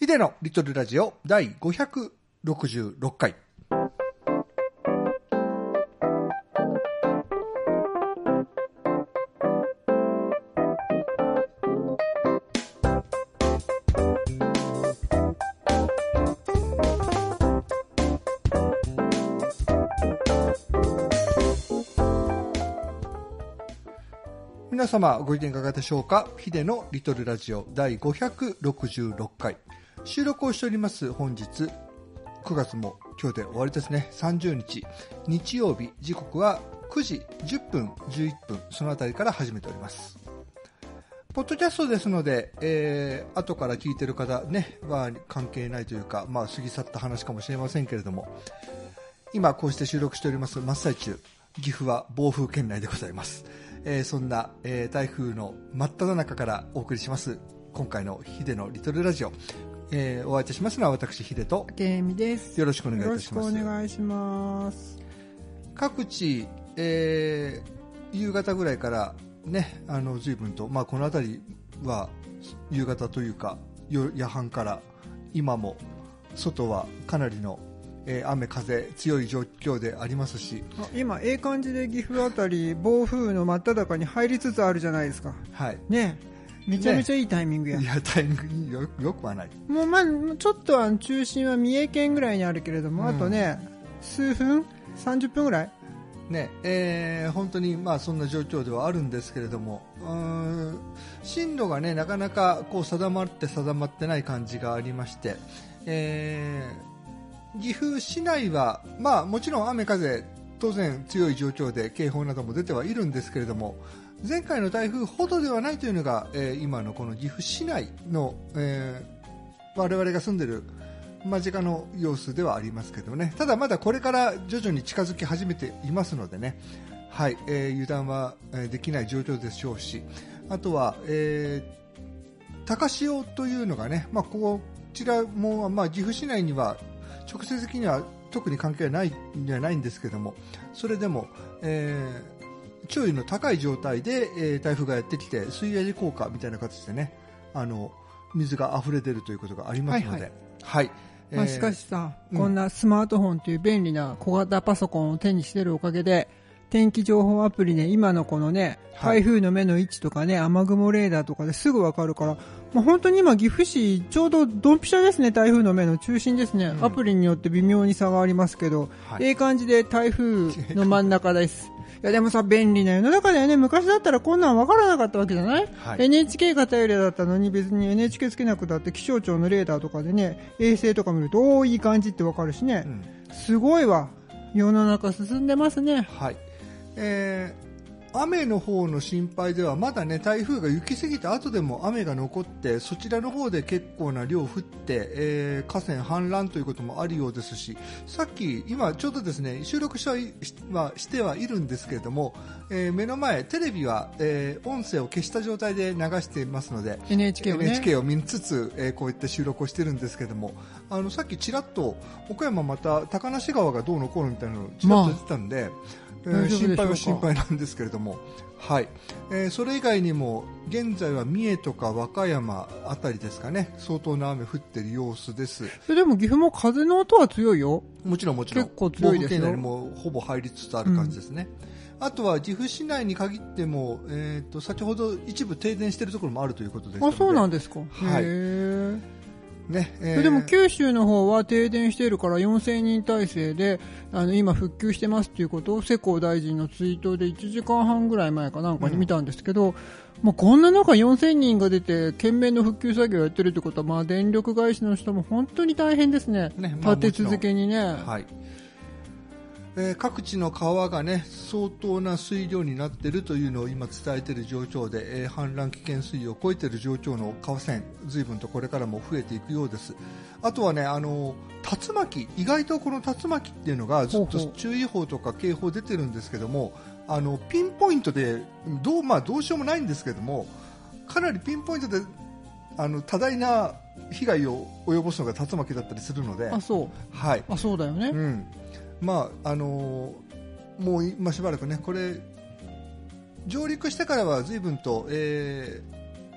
ヒデのリトルラジオ第566回。皆様ご意見いかがでしょうか。ヒデのリトルラジオ第566回収録をしております。本日9月も今日で終わりですね。30日日曜日、時刻は9時10分11分そのあたりから始めております。ポッドキャストですので、後から聞いている方ねは関係ないというか、過ぎ去った話かもしれませんけれども、今こうして収録しております真っ最中、岐阜は暴風圏内でございます。そんな、台風の真っ只中からお送りします今回のヒデのリトルラジオ、お会いいたしますのは私ヒデとけいみです。 よろしくお願いいたします。 よろしくお願いします。 各地、夕方ぐらいからね、随分と、この辺りは夕方というか夜半から今も外はかなりの雨風強い状況でありますし、 今感じで岐阜あたり暴風の真っ只中に入りつつあるじゃないですか。 はいね、めちゃめちゃいいタイミングや。 いやタイミングよくはない。 もうちょっと中心は三重県ぐらいにあるけれども、あとね数分30分ぐらいね、本当にそんな状況ではあるんですけれども、進路がねなかなかこう定まってない感じがありまして、岐阜市内は、もちろん雨風当然強い状況で警報なども出てはいるんですけれども、前回の台風ほどではないというのが、今のこの岐阜市内の、我々が住んでいる間近の様子ではありますけどね。ただまだこれから徐々に近づき始めていますのでね、はい、油断はできない状況でしょうし、あとは、高潮というのがね、こちらも、岐阜市内には直接的には特に関係はないんじゃないんですけども、それでも、潮位の高い状態で、台風がやってきて水圧効果みたいな形でね、水が溢れ出るということがありますので、はいしかしさ、こんなスマートフォンという便利な小型パソコンを手にしているおかげで、天気情報アプリで今のこのね、台風の目の位置とかね、雨雲レーダーとかですぐわかるから、本当に今岐阜市ちょうどドンピシャですね。台風の目の中心ですね。アプリによって微妙に差がありますけど、感じで台風の真ん中です。いやでもさ、便利な世の中だよね。昔だったらこんなん分からなかったわけじゃない、NHK が頼りだったのに、別に NHK つけなくたって気象庁のレーダーとかでね、衛星とか見るといい感じって分かるしね、すごいわ。世の中進んでますね。 はい、雨の方の心配ではまだね、台風が行き過ぎた後でも雨が残って、そちらの方で結構な量降って、河川氾濫ということもあるようですし、さっき今ちょうどですね収録してはいるんですけれども、目の前テレビは、音声を消した状態で流していますので NHK を見つつ、こういった収録をしているんですけれども、さっきちらっと岡山また高梨川がどうのこうのみたいなのをちらっと言ってたんで、心配は心配なんですけれども、はい、それ以外にも現在は三重とか和歌山あたりですかね、相当な雨降っている様子です。 でも岐阜も風の音は強いよ。 もちろん結構強いですよ。 暴風圏内にもほぼ入りつつある感じですね。あとは岐阜市内に限っても、先ほど一部停電しているところもあるということですので。 そうなんですか。 はいね。 でも九州の方は停電しているから4000人体制で今復旧してますっていうことを世耕大臣のツイートで1時間半ぐらい前かなんかに見たんですけど、こんな中4000人が出て懸命の復旧作業をやってるってことは、電力会社の人も本当に大変ですね。立て続けにね。はい、 各地の川がね相当な水量になっているというのを今伝えている状況で、氾濫危険水位を超えている状況の河川、随分とこれからも増えていくようです。あとはね、竜巻、意外とこの竜巻っていうのがずっと注意報とか警報出てるんですけども、ピンポイントでどうしようもないんですけども、かなりピンポイントで多大な被害を及ぼすのが竜巻だったりするので。 そうだよね。 もうしばらくね、これ上陸してからは随分と、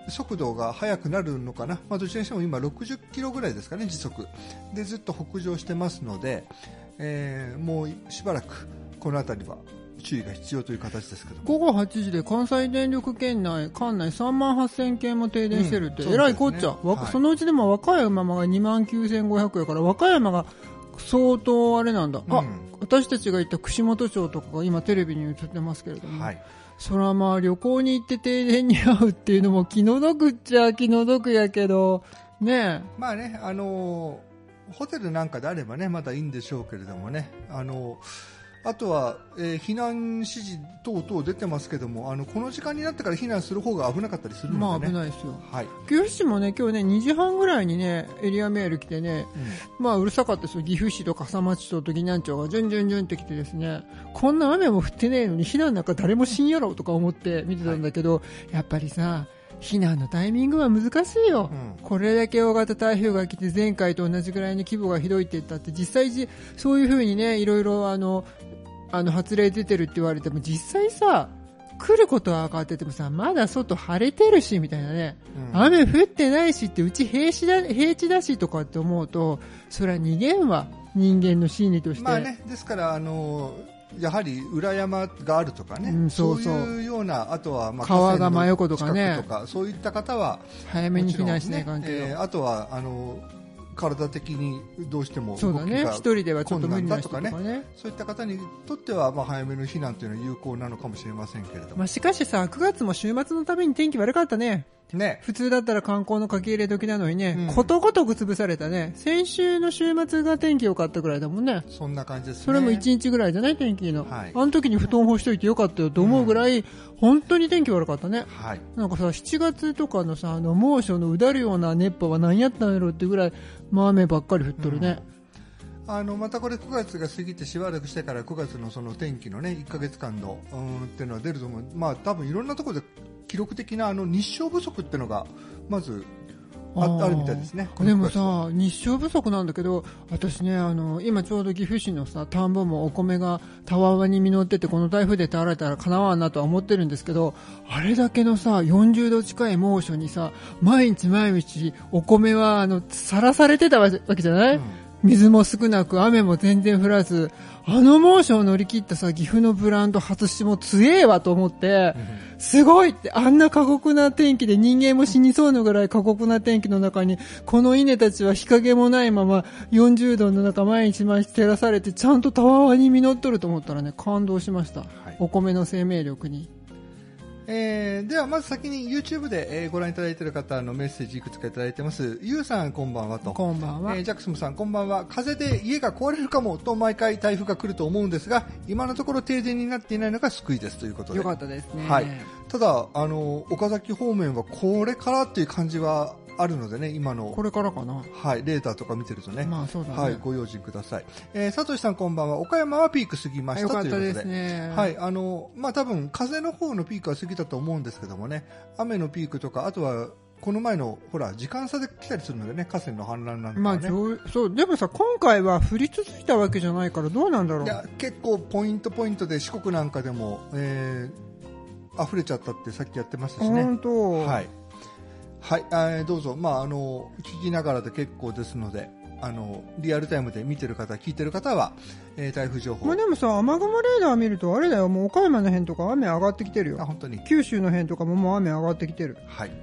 速度が速くなるのかな、どちらにしても今60キロぐらいですかね、時速でずっと北上してますので、もうしばらくこの辺りは注意が必要という形ですけども、 午後8時で関西電力管内3万8000件も停電してるって、えらいこっちゃ、そのうちでも和歌山が2万9500やから、和歌山が相当あれなんだ、私たちが行った串本町とかが今テレビに映ってますけれども、それはまあ旅行に行って停電に遭うっていうのも気の毒っちゃ気の毒やけどね。 まあね、ホテルなんかであればねまだいいんでしょうけれどもね、あとは、避難指示等々出てますけども、この時間になってから避難する方が危なかったりするのでね。 まあ危ないですよ。岐阜市もね今日ね2時半ぐらいにねエリアメール来てね、まあうるさかったですよ。岐阜市と笠間町と岐南町がジュンジュンジュンって来てですね、こんな雨も降ってねえのに避難なんか誰もしんやろとか思って見てたんだけど、やっぱりさ避難のタイミングは難しいよ、これだけ大型台風が来て前回と同じぐらいの規模がひどいって言ったって実際そういう風にねいろいろ発令出てるって言われても実際さ来ることは分かっててもさまだ外晴れてるしみたいなね、雨降ってないしってうち平地だしとかって思うとそれは逃げんわ人間の心理として。 まあね、ですからやはり裏山があるとかね、そういうような、あとはまあ川が真横とかね、 そういった方は早めに避難しない関係、 あとは体的にどうしてもそうだね、一人ではちょっと無理な人とかね、 そういった方にとってはまあ早めの避難というのは有効なのかもしれませんけれども、 しかしさ9月も週末のために天気悪かったね。普通だったら観光の書き入れ時なのにね、ことごとく潰されたね。先週の週末が天気良かったぐらいだもんね。 そんな感じですね。 それも1日ぐらいじゃない天気の、あの時に布団干しといてよかったよと思うぐらい、本当に天気悪かったね、なんかさ7月とかのさ猛暑のうだるような熱波は何やったんやろってぐらい、雨ばっかり降っとるね、 またこれ9月が過ぎてしばらくしてから9月のその天気のね1ヶ月間のっていうのは出ると思う。まあ多分いろんなところで記録的な日照不足っていうのがまずあるみたいですね。 でもさ日照不足なんだけど私ね今ちょうど岐阜市のさ田んぼもお米がたわわに実っててこの台風で倒れたらかなわんなとは思ってるんですけど、あれだけのさ40度近い猛暑にさ毎日お米はさらされてたわけじゃない、水も少なく雨も全然降らず、猛暑を乗り切ったさ岐阜のブランド初霜強えわと思って、すごいって、あんな過酷な天気で人間も死にそうなぐらい過酷な天気の中にこの稲たちは日陰もないまま40度の中毎日照らされてちゃんとたわわに実っとると思ったらね感動しました、お米の生命力に。 ではまず先に YouTube で、ご覧いただいている方のメッセージいくつかいただいてます。ゆうさんこんばんはと。 こんばんは。 ジャクスムさんこんばんは。風で家が壊れるかもと毎回台風が来ると思うんですが今のところ停電になっていないのが救いですということでよかったですね。 ただ岡崎方面はこれからっていう感じはあるのでね、今のこれからかな、 レーダーとか見てるとね、 まあそうだね、 ご用心ください。さとしさんこんばんは。岡山はピーク過ぎましたということで、 よかったですね。 多分風の方のピークは過ぎたと思うんですけどもね、雨のピークとかあとはこの前のほら時間差で来たりするのでね、河川の氾濫なんかね、 そうでもさ今回は降り続いたわけじゃないからどうなんだろう。 いや結構ポイントで四国なんかでも、溢れちゃったってさっきやってましたしね。 本当。 どうぞ、聞きながらで結構ですので、リアルタイムで見てる方、聞いてる方は、台風情報。 でもさ、雨雲レーダー見るとあれだよ、もう岡山の辺とか雨上がってきてるよ。 本当に。 九州の辺とかももう雨上がってきてる。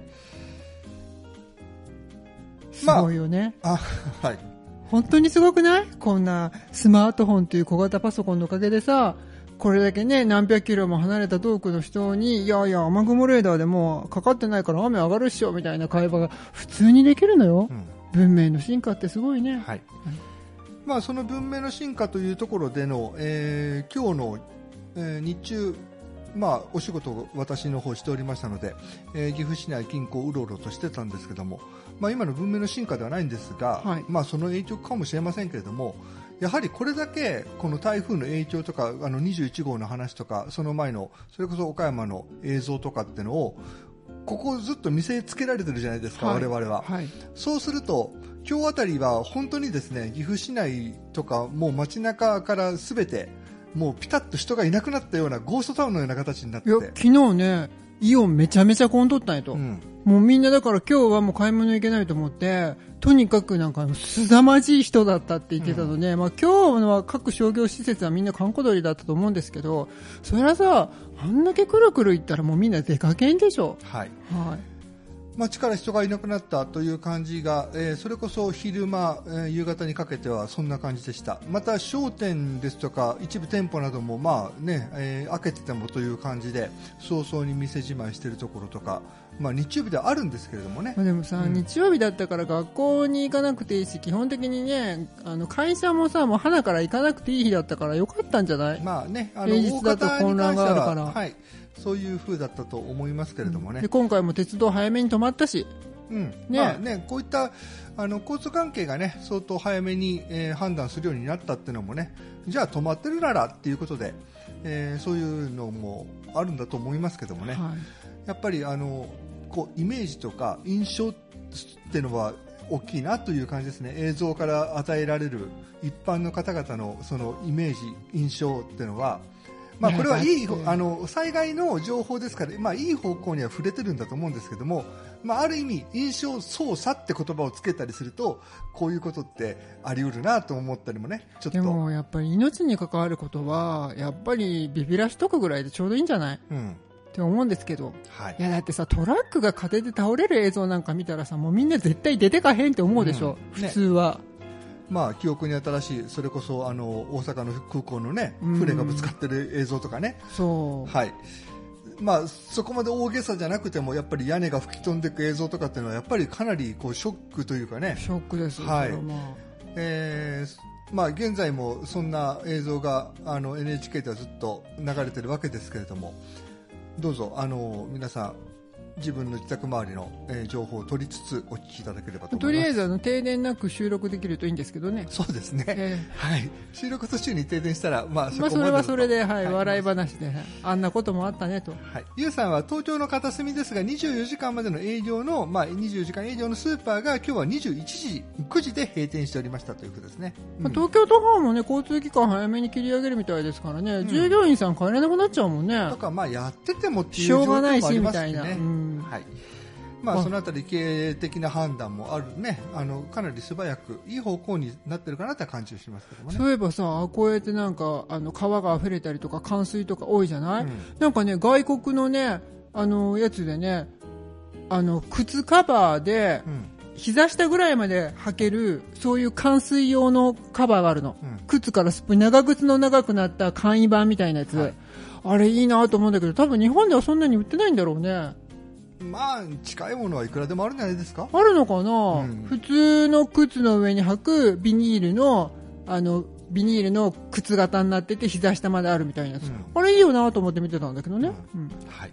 すごいよね。本当にすごくない？こんなスマートフォンという小型パソコンのおかげでさ、これだけね何百キロも離れた遠くの人にいや雨雲レーダーでもかかってないから雨上がるっしょみたいな会話が普通にできるのよ、文明の進化ってすごいね。 その文明の進化というところでの、今日の、日中、お仕事を私の方しておりましたので、岐阜市内近郊うろうろとしてたんですけども、今の文明の進化ではないんですが、その影響かもしれませんけれども、やはりこれだけこの台風の影響とか21号の話とかその前のそれこそ岡山の映像とかってのをここずっと見せつけられてるじゃないですか、我々は、そうすると今日あたりは本当にですね岐阜市内とかもう街中から全てもうピタッと人がいなくなったようなゴーストタウンのような形になってて、 昨日ねイオンめちゃめちゃ混んどったんやと。 うん、 もうみんなだから今日はもう買い物行けないと思って、とにかくなんか凄まじい人だったって言ってたので、まあ今日のは各商業施設はみんな閑古鳥だったと思うんですけど、それはさ、あんだけくるくる行ったらもうみんな出かけんでしょ。 はい。 はい。 街から人がいなくなったという感じが、それこそ昼間、夕方にかけてはそんな感じでした。また商店ですとか一部店舗などもまあね、開けててもという感じで早々に店じまいしているところとか、まあ、日曜日ではあるんですけれどもね。 でもさ、日曜日だったから学校に行かなくていいし、基本的にね、会社もさ、もう花から行かなくていい日だったからよかったんじゃない？ まあね、 平日だと混乱があるから、 はい、そういう風だったと思いますけれどもね。 で今回も鉄道早めに止まったし、 ね、まあね、こういった交通関係がね相当早めに、判断するようになったっていうのもね、じゃあ止まってるならっていうことで、そういうのもあるんだと思いますけどもね、はい、やっぱりこうイメージとか印象っていうのは大きいなという感じですね。映像から与えられる一般の方々のそのイメージ印象っていうのは、まあ、これはいい災害の情報ですから、まあ、いい方向には触れてるんだと思うんですけども、まあ、ある意味印象操作って言葉をつけたりするとこういうことってあり得るなと思ったりもね、ちょっと。 でもやっぱり命に関わることはやっぱりビビらしとくぐらいでちょうどいいんじゃない、って思うんですけど、 はい、 いやだってさ、トラックが風で倒れる映像なんか見たらさ、もうみんな絶対出てかへんって思うでしょ、普通は。 まあ、記憶に新しい、それこそ大阪の空港のね、船がぶつかってる映像とかね、 そう、 はい、まあ、そこまで大げさじゃなくてもやっぱり屋根が吹き飛んでいく映像とかっていうのはやっぱりかなりこうショックというかね、 ショックですよ、 はい、まあ、現在もそんな映像がNHK ではずっと流れてるわけですけれども、どうぞ皆さん自分の自宅周りの、情報を取りつつお聞きいただければと思います。 とりあえず停電なく収録できるといいんですけどね。 そうですね、はい、収録途中に停電したら、まあ、それはそれで、はい、笑い話で、あんなこともあったねと。はい、 ゆうさんは東京の片隅ですが24時間までの営業の、まあ、24時間営業のスーパーが今日は21時9時で閉店しておりましたということですね。 東京都方もね、交通機関早めに切り上げるみたいですからね、従業員さん帰れなくなっちゃうもんね。 だからまあやっててもっていうしょうがないしみ状況もありますたいな、 はい、まあ、そのあたり経営的な判断もあるね、かなり素早くいい方向になってるかなって感じがしますけどもね。 そういえばさ、こうやってなんか川が溢れたりとか冠水とか多いじゃない、なんかね、外国のねやつでね、靴カバーで、膝下ぐらいまで履けるそういう冠水用のカバーがあるの、靴からすっぽり長靴の長くなった簡易版みたいなやつ、はい、あれいいなと思うんだけど、多分日本ではそんなに売ってないんだろうね。 まあ近いものはいくらでもあるんじゃないですか。 あるのかな、普通の靴の上に履くビニールの靴型になってて膝下まであるみたいなやつ、あれいいよなと思って見てたんだけどね。 はい。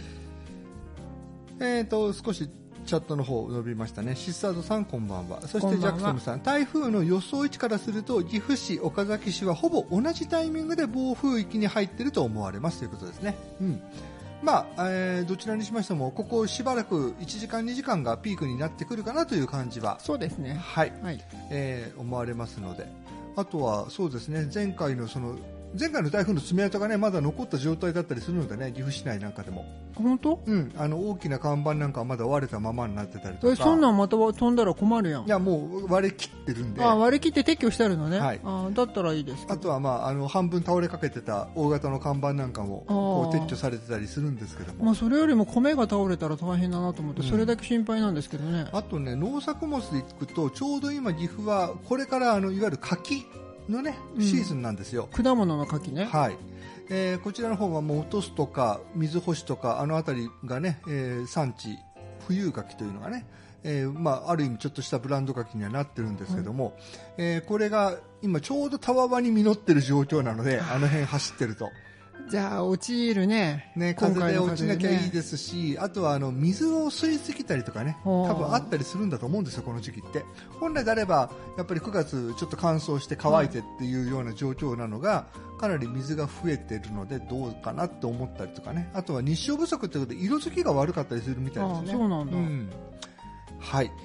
少しチャットの方伸びましたね。シスタードさんこんばんは。そしてジャクソムさん、台風の予想位置からすると岐阜市岡崎市はほぼ同じタイミングで暴風域に入っていると思われますということですね。まあどちらにしましてもここしばらく1時間2時間がピークになってくるかなという感じは、 そうですね、 はい、思われますので、あとはそうですね、前回の台風の爪痕がねまだ残った状態だったりするのでね、岐阜市内なんかでも本当、 大きな看板なんかはまだ割れたままになってたりとか。 そんなんまた飛んだら困るやん。 いやもう割れ切ってるんで。 割れ切って撤去してあるのね、 はい、 だったらいいですけど。 あとは、まあ、半分倒れかけてた大型の看板なんかもこう撤去されてたりするんですけども、 まあ、それよりも米が倒れたら大変だなと思って、それだけ心配なんですけどね。 あとね、農作物でいくとちょうど今岐阜はこれからいわゆる柿のねシーズンなんですよ、 果物の柿ね。 はい、こちらの方はもう落とすとか水干しとかあたりがね、産地冬柿というのがね、まあ、ある意味ちょっとしたブランド柿にはなってるんですけども、これが今ちょうどたわわに実ってる状況なので、辺走ってるとじゃあ落ちるね、 風で落ちなきゃいいですし、あとは水を吸いすぎたりとかね、多分あったりするんだと思うんですよ、この時期って。本来であればやっぱり9月ちょっと乾燥して乾いてっていうような状況なのが、かなり水が増えてるのでどうかなって思ったりとかね、あとは日照不足ということで色づきが悪かったりするみたいですね。 そうなんだ、 はい。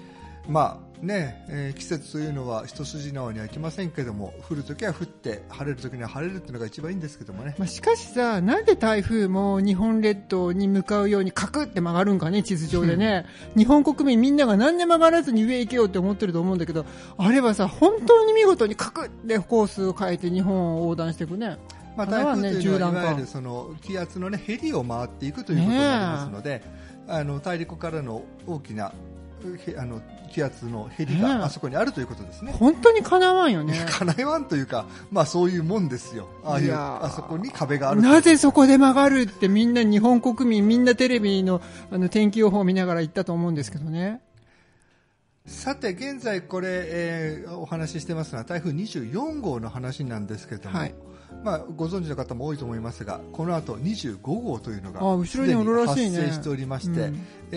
まあね、季節というのは一筋縄にはいきませんけども、降るときは降って晴れるときには晴れるっていうのが一番いいんですけどもね。 しかしさ、なんで台風も日本列島に向かうようにカクって曲がるんかね、地図上でね、日本国民みんなが何で曲がらずに上行けようって思ってると思うんだけど、あれはさ、本当に見事にカクってコースを変えて日本を横断していくね。 まあ、台風というのはいわゆるその気圧の、ね、ヘリを回っていくということになりますので、大陸からの大きな気圧のヘリがあそこにあるということですね。 本当にかなわんよね。 かなわんというか、まあそういうもんですよ。あそこに壁がある。 なぜそこで曲がるってみんな日本国民みんなテレビの天気予報を見ながら言ったと思うんですけどね。 さて現在これ、お話ししてますのは台風24号の話なんですけども、はい、まあ、ご存知の方も多いと思いますが、この後25号というのがすでに発生しておりまして、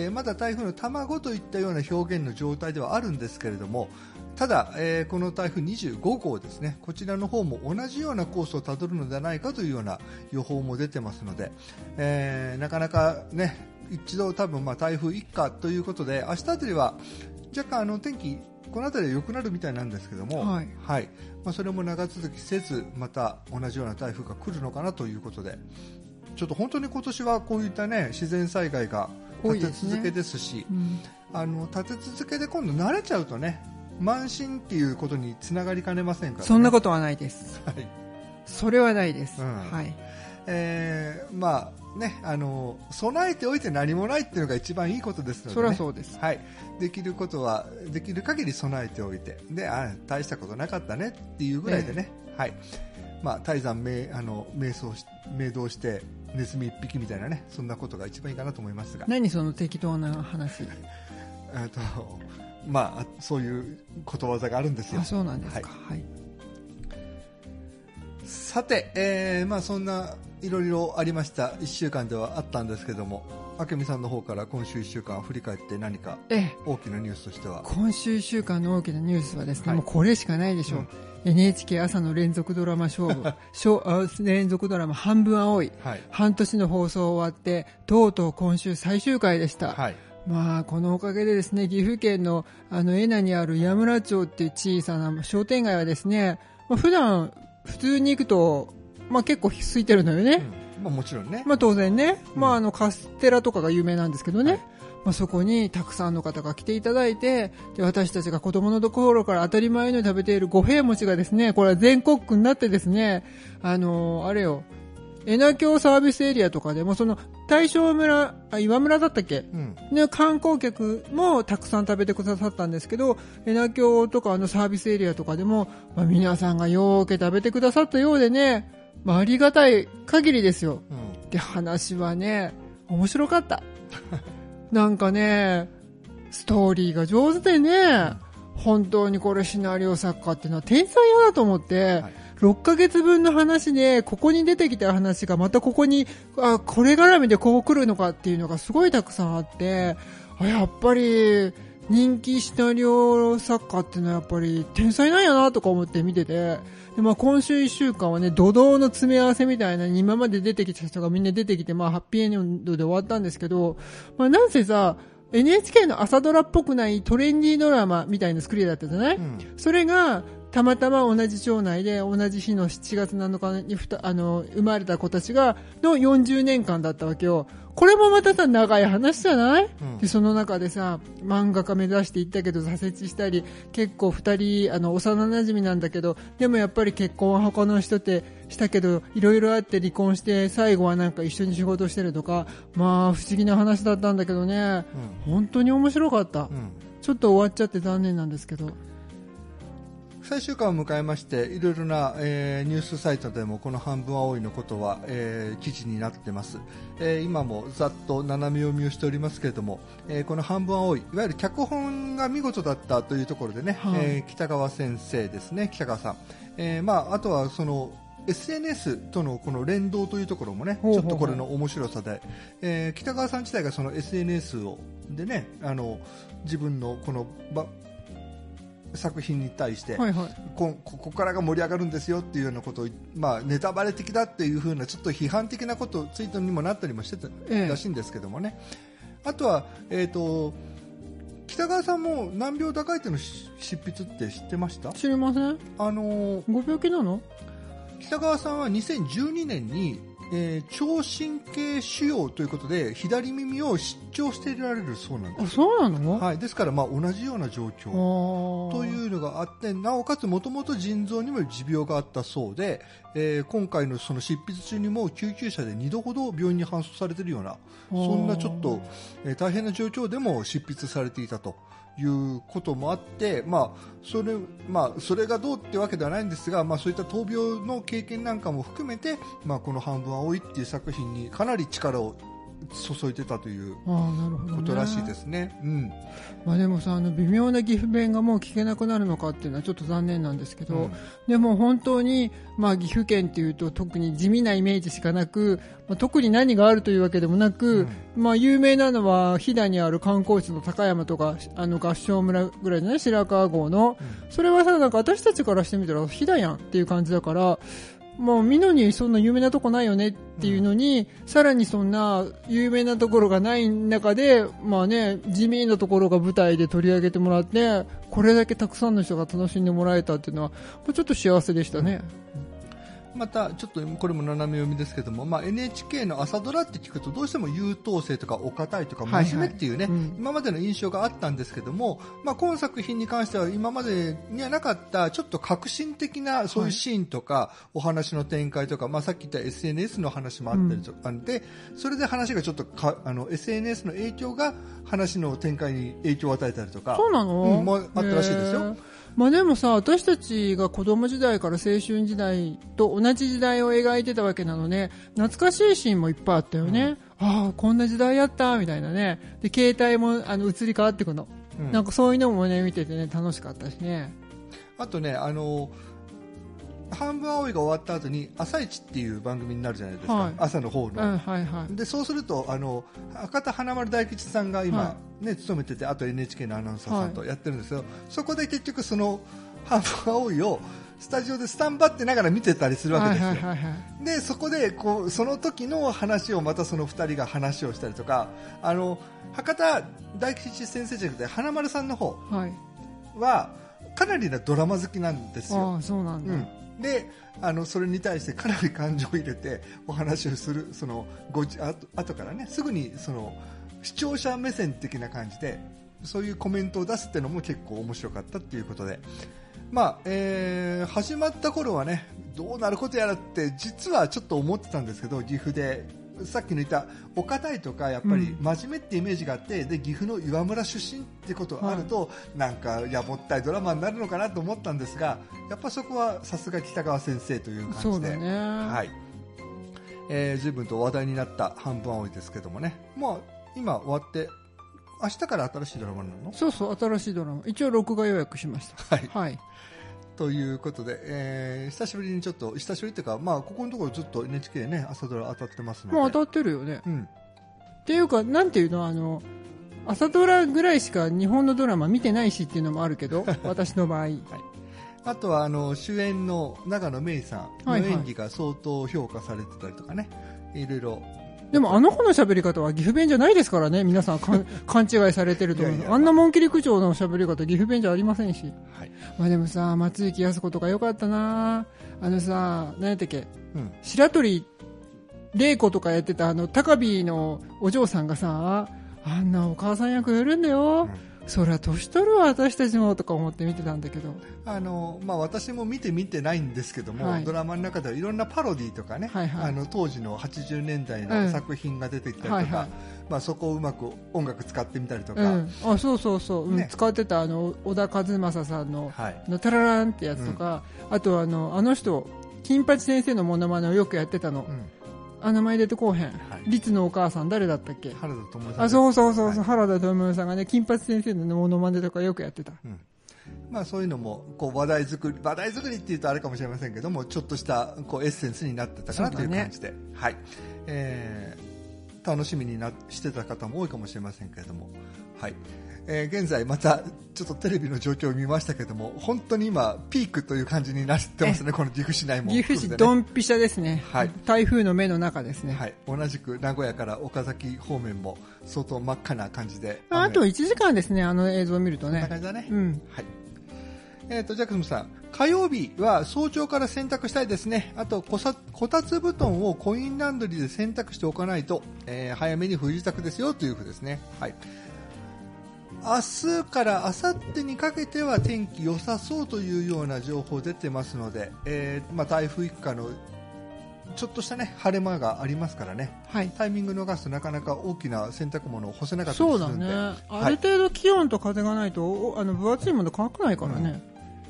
まだ台風の卵といったような表現の状態ではあるんですけれども、ただ、この台風25号ですね、こちらの方も同じようなコースをたどるのではないかというような予報も出てますので、なかなかね、一度多分台風一過ということで、明日あたりは若干天気この辺りは良くなるみたいなんですけども、はいはい、まあ、それも長続きせずまた同じような台風が来るのかなということで、ちょっと本当に今年はこういった、ね、自然災害が立て続けですし、立て続けで今度慣れちゃうとね、慢心っていうことにつながりかねませんからね。 そんなことはないです、はい、それはないです、はい、 まあね、備えておいて何もないっていうのが一番いいことですので、ね、 それはそうです、 はい、できることはできる限り備えておいて、で大したことなかったねっていうぐらいでね、はい、まあ、大山明動してネズミ一匹みたいなね、そんなことが一番いいかなと思いますが。 何その適当な話まあ、そういうことわざがあるんですよ。 あ、そうなんですか、はいはい、 さて、まあ、そんないろいろありました1週間ではあったんですけども、明美さんの方から今週1週間を振り返って何か大きなニュースとしては。 今週1週間の大きなニュースはですね、はい、もうこれしかないでしょう、NHK 朝の連続ドラマ勝負連続ドラマ半分青い、はい、半年の放送終わってとうとう今週最終回でした、はい、まあ、このおかげでですね、岐阜県の恵那にある矢村町っていう小さな商店街はですね、まあ、普段普通に行くと、まあ、結構空いてるのよね、 まあ、もちろんね、 まあ、当然ね、まあ、カステラとかが有名なんですけどね、はい、まあ、そこにたくさんの方が来ていただいて、で私たちが子供の頃から当たり前のように食べている五平餅がですね、これは全国区になってですね、あれよ、恵那峡サービスエリアとかでもその大正村、岩村だったっけ、ね、観光客もたくさん食べてくださったんですけど、恵那峡とかサービスエリアとかでも、まあ、皆さんがよーけ食べてくださったようでね、まあ、ありがたい限りですよ、で話はね面白かったなんかねストーリーが上手でね、本当にこれシナリオ作家っていうのは天才やなと思って、はい、6ヶ月分の話でここに出てきた話がまたここにこれ絡みでこう来るのかっていうのがすごいたくさんあって、やっぱり人気シナリオ作家っていうのはやっぱり天才なんやなとか思って見てて、で、まあ、今週1週間はね怒涛の詰め合わせみたいな今まで出てきた人がみんな出てきて、まあ、ハッピーエンドで終わったんですけど、まあ、なんせさNHK の朝ドラっぽくないトレンディードラマみたいな作りだったじゃない、それがたまたま同じ町内で同じ日の7月7日に生まれた子たちがの40年間だったわけよ。これもまたさ長い話じゃない、でその中でさ漫画家目指していったけど挫折したり、結構2人幼馴染なんだけど、でもやっぱり結婚は他の人ってしたけどいろいろあって離婚して最後はなんか一緒に仕事してるとか、まあ不思議な話だったんだけどね、本当に面白かった、ちょっと終わっちゃって残念なんですけど。 最終回を迎えましていろいろな、ニュースサイトでもこの半分青いのことは、記事になってます、今もざっと斜め読みをしておりますけれども、この半分青いいわゆる脚本が見事だったというところでね、北川先生ですね、北川さん、まあ、あとはそのSNS とのこの連動というところもね、ちょっとこれの面白さで、北川さん自体がその SNS でね、自分のこの作品に対して、ここからが盛り上がるんですよっていうようなことを、まあ、ネタバレ的だっていう風なちょっと批判的なことツイートにもなったりもしてたらしいんですけどもね、あとは、 北川さんも難病高いっていうの執筆って知ってました？ 知りません。ご病気なの？ 北川さんは2012年に、聴神経腫瘍ということで左耳を失調していられるそうなんです。 あ、そうなの？ はい、ですから同じような状況というのがあって、なおかつもともと腎臓にも持病があったそうで、今回のその執筆中にも救急車で2度ほど病院に搬送されているような、そんなちょっと、大変な状況でも執筆されていたということもあって、それがどうってわけではないんですが、そういった闘病の経験なんかも含めて、この半分青いっていう作品にかなり力を注いでたということらしいですね。 でもさ、微妙な岐阜弁がもう聞けなくなるのかっていうのはちょっと残念なんですけど、でも本当に、岐阜県っていうと特に地味なイメージしかなく、特に何があるというわけでもなく、有名なのは飛騨にある観光地の高山とか合掌村ぐらいのね、白川郷の、それはさ、なんか私たちからしてみたら飛騨やんっていう感じだから、美濃にそんな有名なとこないよねっていうのに、さらにそんな有名なところがない中で、地味なところが舞台で取り上げてもらって、これだけたくさんの人が楽しんでもらえたっていうのは、ちょっと幸せでしたね。 またちょっとこれも斜め読みですけども、NHK の朝ドラって聞くとどうしても優等生とかお堅いとか真面目っていうね、今までの印象があったんですけども、今作品に関しては今までにはなかったちょっと革新的なそういうシーンとか、お話の展開とか、さっき言った SNS の話もあったりとかで、それで話がちょっとSNS の影響が話の展開に影響を与えたりとか、 そうなの？ もあったらしいですよ。 でもさ、私たちが子供時代から青春時代と同じ時代を描いてたわけなので、懐かしいシーンもいっぱいあったよね。こんな時代やったみたいなね。で、携帯も移り変わってくるの、なんかそういうのもね見ててね楽しかったしね。あとね、半分青いが終わった後に朝一っていう番組になるじゃないですか、朝の方の、でそうすると博多華丸大吉さんが今、勤めてて、あと NHK のアナウンサーさんとやってるんですけど、そこで結局その半分青いをスタジオでスタンバってながら見てたりするわけですよ。でそこでその時の話をまたその2人が話をしたりとか、博多大吉先生じゃなくて華丸さんの方はかなりなドラマ好きなんですよ。 そうなんだ。 でそれに対してかなり感情を入れてお話をする、後からね、すぐにその視聴者目線的な感じでそういうコメントを出すっていうのも結構面白かったっていうことで、始まった頃はね、どうなることやらって実はちょっと思ってたんですけど、岐阜でさっきの言ったお堅いとかやっぱり真面目ってイメージがあって、で岐阜の岩村出身ってことがあると、なんかやぼったいドラマになるのかなと思ったんですが、やっぱそこはさすが北川先生という感じで、 そうだね、 随分と話題になった半分青いですけどもね、今終わって明日から新しいドラマなの？ そうそう、新しいドラマ、一応録画予約しました。 ということで、久しぶりにちょっと久しぶりというか、ここのところずっと NHK ね朝ドラ当たってますので、 もう当たってるよね、っていうかなんていうの、朝ドラぐらいしか日本のドラマ見てないしっていうのもあるけど私の場合、 あとは主演の永野芽郁さんの演技が相当評価されてたりとかね、いろいろ。 でも子の喋り方は岐阜弁じゃないですからね、皆さん勘違いされてると思う。あんなモンキリ区長の喋り方岐阜弁じゃありませんし、でもさ、松雪泰子とかよかったな。何やったっけ、白鳥玲子とかやってた高飛のお嬢さんがさ、あんなお母さん役やるんだよ、そりゃ年取るわ私たちもとか思って見てたんだけど、 私も見てないんですけども、ドラマの中ではいろんなパロディとかね、当時の80年代の作品が出てきたりとか、そこをうまく音楽使ってみたりとか、 そう、使ってた小田和正さんのタラランってやつとか、あとあの人金八先生のモノマネをよくやってたの、名前出てこうへん、律のお母さん誰だったっけ、 原田知世さん。 そう、原田知世さんがね、金八先生のモノマネとかよくやってた。 そういうのも話題作りっていうとあれかもしれませんけども、ちょっとしたエッセンスになってたかなという感じで、楽しみにしてた方も多いかもしれませんけれども、 現在またちょっとテレビの状況を見ましたけども、本当に今ピークという感じになってますね。この岐阜市内も、 岐阜市ドンピシャですね、 はい、 台風の目の中ですね、 はい、同じく名古屋から岡崎方面も相当真っ赤な感じで、 あと1時間ですね、あの映像を見るとね、 こんな感じだね、はい。ジャックスムさん、火曜日は早朝から洗濯したいですね。あとこたつ布団をコインランドリーで洗濯しておかないと、早めに冬支度ですよというふうですね。はい。明日から明後日にかけては天気良さそうというような情報出てますので、台風一過のちょっとしたね晴れ間がありますからね、はい、タイミング逃すとなかなか大きな洗濯物を干せなかったりするんで、 そうだね、ある程度気温と風がないと分厚いもの乾かないからね、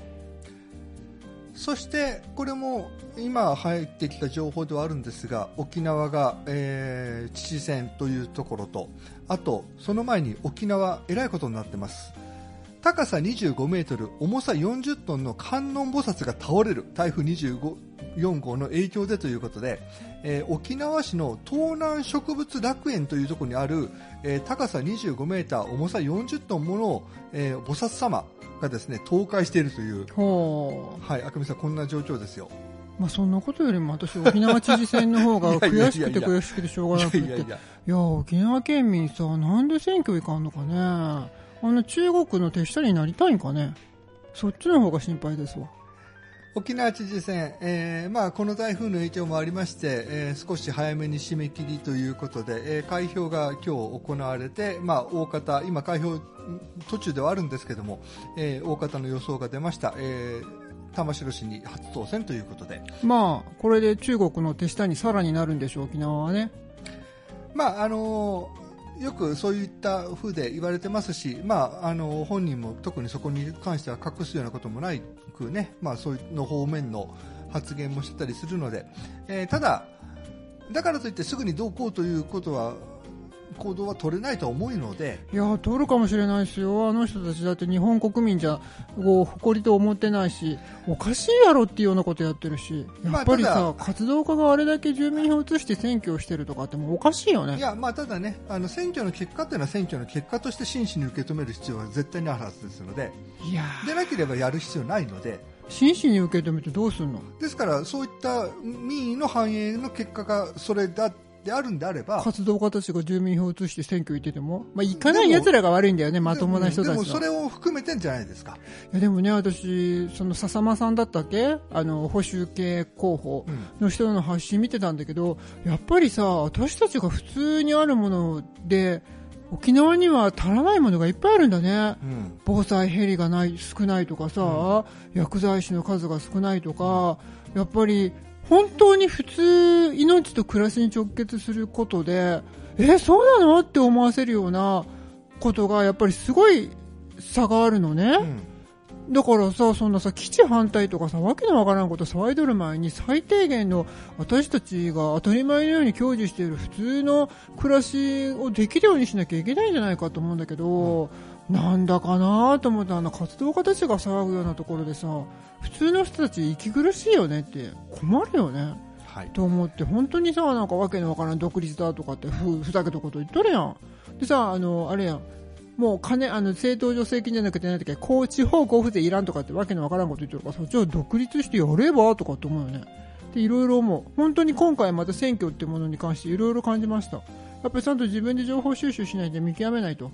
そしてこれも今入ってきた情報ではあるんですが、沖縄が、知事選というところと、あとその前に沖縄えらいことになってます。高さ25メートル重さ40トンの観音菩薩が倒れる、台風24号の影響でということで、沖縄市の東南植物楽園というところにある、高さ25メーター重さ40トンもの、菩薩様がですね倒壊しているという、はい、あくみさんこんな状況ですよ。 まあ、そんなことよりも私沖縄知事選の方が悔しくて悔しくてしょうがなくて、いや沖縄県民さ、なんで選挙行かんのかね。中国の手下になりたいんかね。そっちの方が心配ですわ。 沖縄知事選、この台風の影響もありまして、少し早めに締め切りということで、開票が今日行われて、大方今開票途中ではあるんですけども、大方の予想が出ました。玉城市に初当選ということで、 これで中国の手下にさらになるんでしょう、沖縄はね。 よくそういった風で言われてますし、本人も特にそこに関しては隠すようなこともないくね、そういうの方面の発言もしてたりするので、ただだからといってすぐにどうこうということは行動は取れないと思うので、 いや取るかもしれないですよ。あの人たちだって日本国民じゃ誇りと思ってないし、おかしいやろっていうようなことやってるし、やっぱりさ、活動家があれだけ住民票を移して選挙をしてるとかってもうおかしいよね。 いや、ただね、選挙の結果というのは選挙の結果として真摯に受け止める必要は絶対にあるはずですので、でなければやる必要ないので、 真摯に受け止めてどうするの。 ですからそういった民意の反映の結果がそれだであるんであれば、 活動家たちが住民票を移して選挙行ってても、行かない奴らが悪いんだよね、まともな人たちは。 でもそれを含めてんじゃないですか。 いやでもね、私その笹間さんだったっけ、保守系候補の人の発信見てたんだけど、やっぱりさ、私たちが普通にあるもので沖縄には足らないものがいっぱいあるんだね、防災ヘリが少ないとかさ、薬剤師の数が少ないとか、やっぱり本当に普通命と暮らしに直結することで、そうなのって思わせるようなことがやっぱりすごい差があるのね、だからさ、そんなさ基地反対とかさ、わけのわからんこと騒いどる前に、最低限の私たちが当たり前のように享受している普通の暮らしをできるようにしなきゃいけないんじゃないかと思うんだけど、なんだかなと思って、活動家たちが騒ぐようなところでさ、普通の人たち息苦しいよねって困るよね、と思って、本当にさ、なんかわけのわからん独立だとかってふざけたこと言っとるやん。でさ、あれやん、もう政党助成金じゃなくて、なんだっけ、地方交付税いらんとかってわけのわからんこと言ってるからさ、じゃあ独立してやればとかって思うよね。でいろいろ思う。本当に今回また選挙ってものに関していろいろ感じました。やっぱりちゃんと自分で情報収集しないで見極めないと。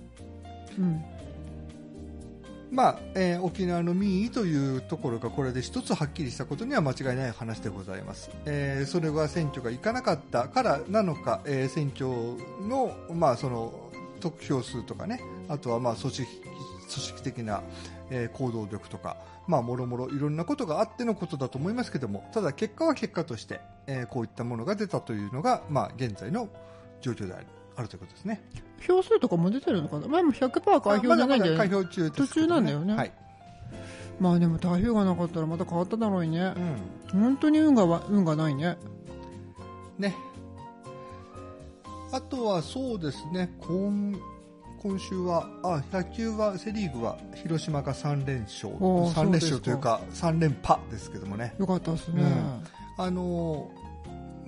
沖縄の民意というところがこれで一つはっきりしたことには間違いない話でございます。それは選挙がいかなかったからなのか、選挙の、その得票数とかね、あとは組織的な、行動力とか、もろもろいろんなことがあってのことだと思いますけども、ただ結果は結果として、こういったものが出たというのが、現在の状況であるということですね。 票数とかも出てるのかな。前も 100% 開票じゃないんだよね。 開票中です、 途中なんだよね。でも台風がなかったらまた変わっただろうにね。本当に運がないね。 あとはそうですね、今週は野球はセリーグは広島が3連勝というか3連覇ですけどもね。 よかったですね。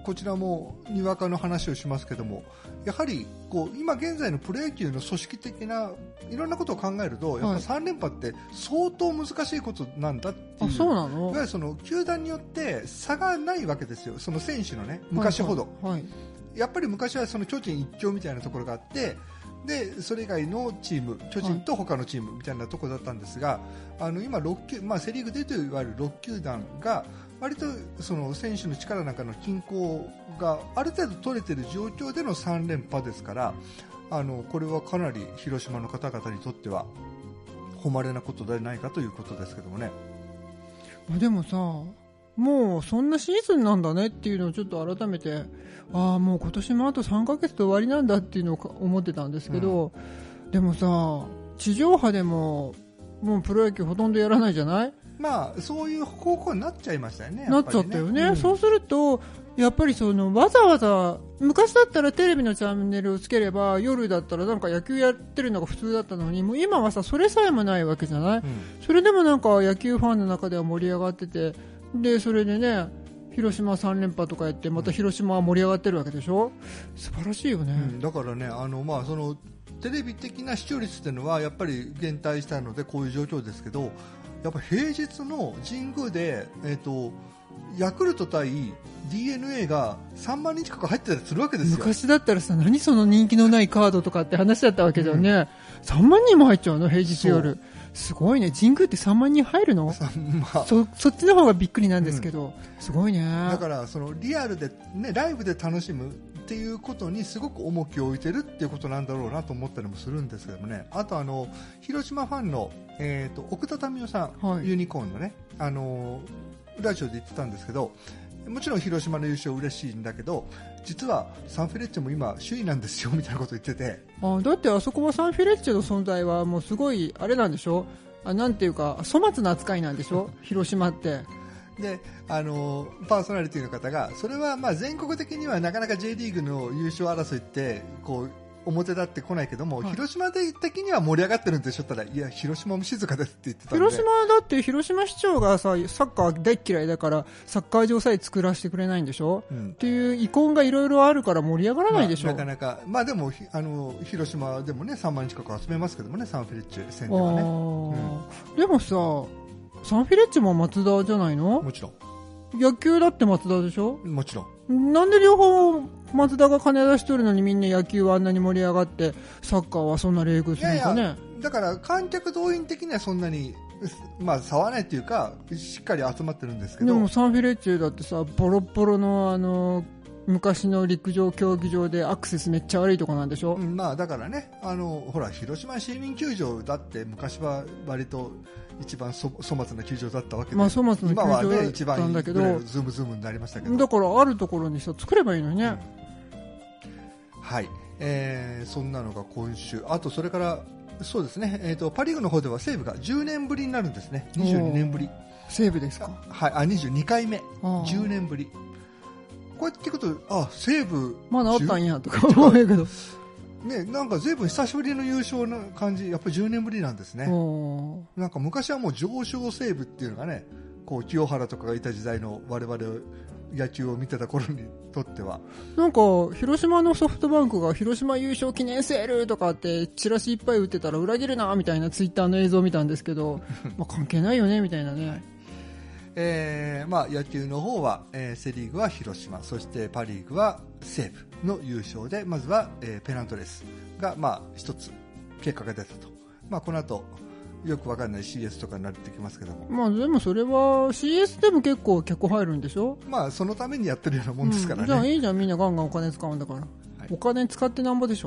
こちらもにわかの話をしますけども、やはり今現在のプロ野球の組織的ないろんなことを考えると、やっぱ3連覇って相当難しいことなんだっていう。 あ、そうなの？ いわゆるその球団によって差がないわけですよ、その選手のね、昔ほど。 はいはい、 やっぱり昔はその巨人一強みたいなところがあって、でそれ以外のチーム、巨人と他のチームみたいなところだったんですが、今6球、セ・リーグでといわれる6球団が割とその選手の力なんかの均衡がある程度取れている状況での3連覇ですから、これはかなり広島の方々にとっては誉れなことではないかということですけどもね。 でもさ、もうそんなシーズンなんだねっていうのをちょっと改めて、もう今年もあと3ヶ月で終わりなんだっていうのを思ってたんですけど、でもさ、地上波でももうプロ野球ほとんどやらないじゃない？ そういう方向になっちゃいましたよね。 なっちゃったよね。そうするとやっぱりわざわざ昔だったらテレビのチャンネルをつければ夜だったらなんか野球やってるのが普通だったのに、もう今はさそれさえもないわけじゃない、それでもなんか野球ファンの中では盛り上がってて、でそれでね広島3連覇とかやってまた広島は盛り上がってるわけでしょ。素晴らしいよね、 だからねそのテレビ的な視聴率というのはやっぱり減退したのでこういう状況ですけど、やっぱ平日の神宮で、ヤクルト対 DNA が3万人近く入ってたりするわけですよ。 昔だったらさ、何その人気のないカードとかって話だったわけじゃんね、3万人も入っちゃうの平日夜。すごいね。神宮って3万人入るの？そっちの方がびっくりなんですけど、すごいね。 だからそのリアルで、ね、ライブで楽しむっていうことにすごく重きを置いてるっていうことなんだろうなと思ったりもするんですけどもね。あと広島ファンの、奥田民生さん、ユニコーンのね、ラジオで言ってたんですけど、もちろん広島の優勝嬉しいんだけど、実はサンフレッチェも今首位なんですよみたいなこと言ってて、 だってあそこはサンフレッチェの存在はもうすごいあれなんでしょ、なんていうか粗末な扱いなんでしょ広島ってでパーソナリティの方が、それはまあ全国的にはなかなか J リーグの優勝争いってこう表立ってこないけども、広島的には盛り上がってるんでしょったら、いや広島も静かですって言ってたんで。 広島だって広島市長がさサッカー大嫌いだからサッカー場さえ作らせてくれないんでしょ、っていう遺恨がいろいろあるから盛り上がらないでしょ、 なかなか。でも広島でもね3万人近く集めますけどもね、サンフレッチェ戦ではね、 でもさサンフレッチェも松田じゃないの？ もちろん。 野球だって松田でしょ？ もちろん。なんで両方松田が金出しとるのにみんな野球はあんなに盛り上がってサッカーはそんな冷遇するのかね。 いやいや、だから観客動員的にはそんなに差はないというかしっかり集まってるんですけど、 でもサンフレッチェだってさボロボロの昔の陸上競技場でアクセスめっちゃ悪いとこなんでしょ、 だからねほら広島市民球場だって昔は割と一番粗末な球場だったわけで、 粗末な球場だったんだけど、 今はね一番いいぐらいのズームズームになりましたけど、 だからあるところにさ作ればいいのにね、 はい、そんなのが今週。あとそれからそうですね、パ・リーグの方では西武が10年ぶりになるんですね。22年ぶり。 西武ですか？ はい、22回目、10年ぶり。こうやって聞くと、西武まだあったんやとか思うけどね、なんか随分久しぶりの優勝な感じ、やっぱり10年ぶりなんですね。なんか昔はもう上昇西武っていうのがね、こう清原とかがいた時代の我々野球を見てた頃にとっては、 なんか広島のソフトバンクが広島優勝記念セールとかってチラシいっぱい売ってたら裏切るなみたいなツイッターの映像を見たんですけど関係ないよねみたいなね。 野球の方は、セリーグは広島、そしてパリーグは西武の優勝で、まずは、ペナントレースが一つ結果が出たと。この後よくわかんない CS とかになってきますけども、 でもそれは CS でも結構客入るんでしょ。 そのためにやってるようなもんですからね、 じゃあいいじゃん、みんなガンガンお金使うんだから、お金使ってなんぼでしょ。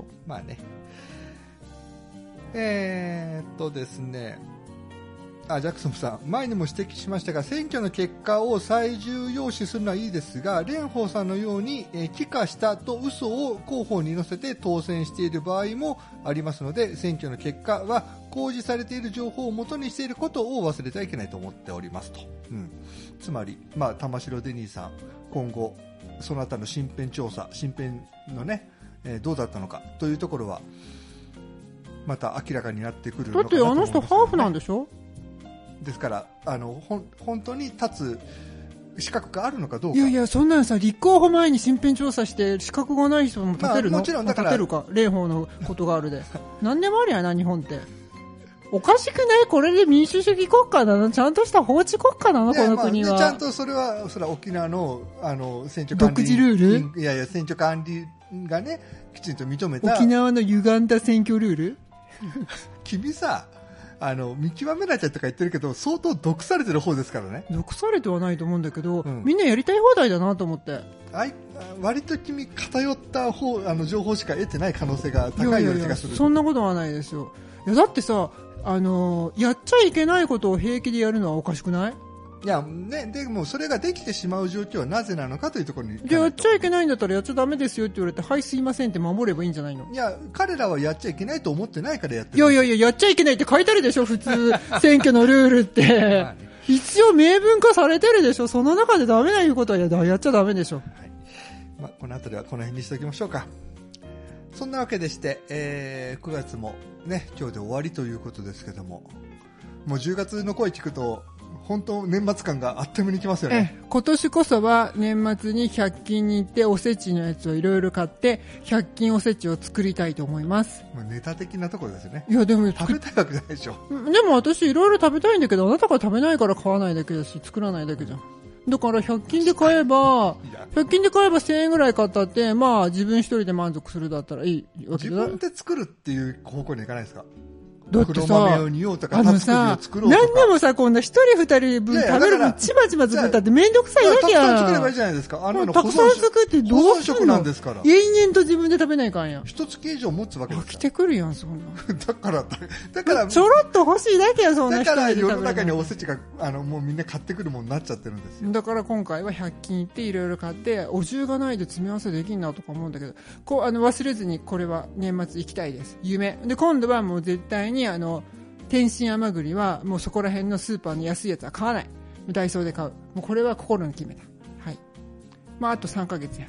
ですね、ジャクソンさん、前にも指摘しましたが、選挙の結果を最重要視するのはいいですが、蓮舫さんのように、帰化したと嘘を候補に載せて当選している場合もありますので、選挙の結果は公示されている情報を元にしていることを忘れてはいけないと思っておりますと。つまり、玉城デニーさん、今後そのあたりの身辺調査、身辺のね、どうだったのかというところはまた明らかになってくるのかなと思います。 だってあの人ハーフなんでしょ。 ですから本当に立つ資格があるのかどうか。 いやいや、そんなのさ、立候補前に身辺調査して資格がない人も立てるの？ もちろんだから立てるか、蓮舫のことがあるで。何でもありやな、日本って。おかしくない？これで民主主義国家なの？ちゃんとした法治国家なの？この国は。 ちゃんとそれは沖縄の選挙管理独自ルール？ いやいや、選挙管理がね、きちんと認めた。 沖縄の歪んだ選挙ルール？ 君さ、見極めなきゃとか言ってるけど、相当毒されてる方ですからね。 毒されてはないと思うんだけど、みんなやりたい放題だなと思って。 割と君偏った情報しか得てない可能性が高いような気がする。 そんなことはないですよ。いやだってさ、やっちゃいけないことを平気でやるのはおかしくない？ いやね、でもそれができてしまう状況はなぜなのかというところに。 やっちゃいけないんだったらやっちゃダメですよって言われて、はいすいませんって守ればいいんじゃないの？ いや、彼らはやっちゃいけないと思ってないからやってる。 いややっちゃいけないって書いてあるでしょ、普通選挙のルールって一応明文化されてるでしょ。その中でダメないうことはやっちゃダメでしょ。 はい、この辺りはこの辺にしておきましょうか。そんなわけでして、9月もね、今日で終わりということですけども、もう10月の声聞くと本当年末感があっという間に来ますよね。 今年こそは年末に100均に行っておせちのやつをいろいろ買って100均おせちを作りたいと思います。 ネタ的なところですよね。 いやでも食べたいわけじゃないでしょ。 でも私いろいろ食べたいんだけど、あなたが食べないから買わないだけだし作らないだけじゃん。だから100均で買えば1000円ぐらい買ったって、まあ自分一人で満足するだったらいいわけだ。 自分で作るっていう方向にはいかないですか？ だってさ、 何でもさ、こんな一人二人分食べる分ちまちま作ったってめんどくさいわけやん。 たくさん作ればいいじゃないですか。 たくさん作ってどうすんの？ 保存食なんですから。 延々と自分で食べないかんやん。 一月以上持つわけですから。 飽きてくるやん、そんな。 だからちょろっと欲しいだけや、そんな人で食べる。 だから世の中におせちがもうみんな買ってくるものになっちゃってるんですよ。 だから今回は100均行っていろいろ買って、お重がないで詰め合わせできんなとか思うんだけど、忘れずにこれは年末行きたいです。夢。で、今度はもう絶対に天津甘栗はもうそこら辺のスーパーの安いやつは買わない。ダイソーで買う。もうこれは心に決めた。はい。まああと3ヶ月や。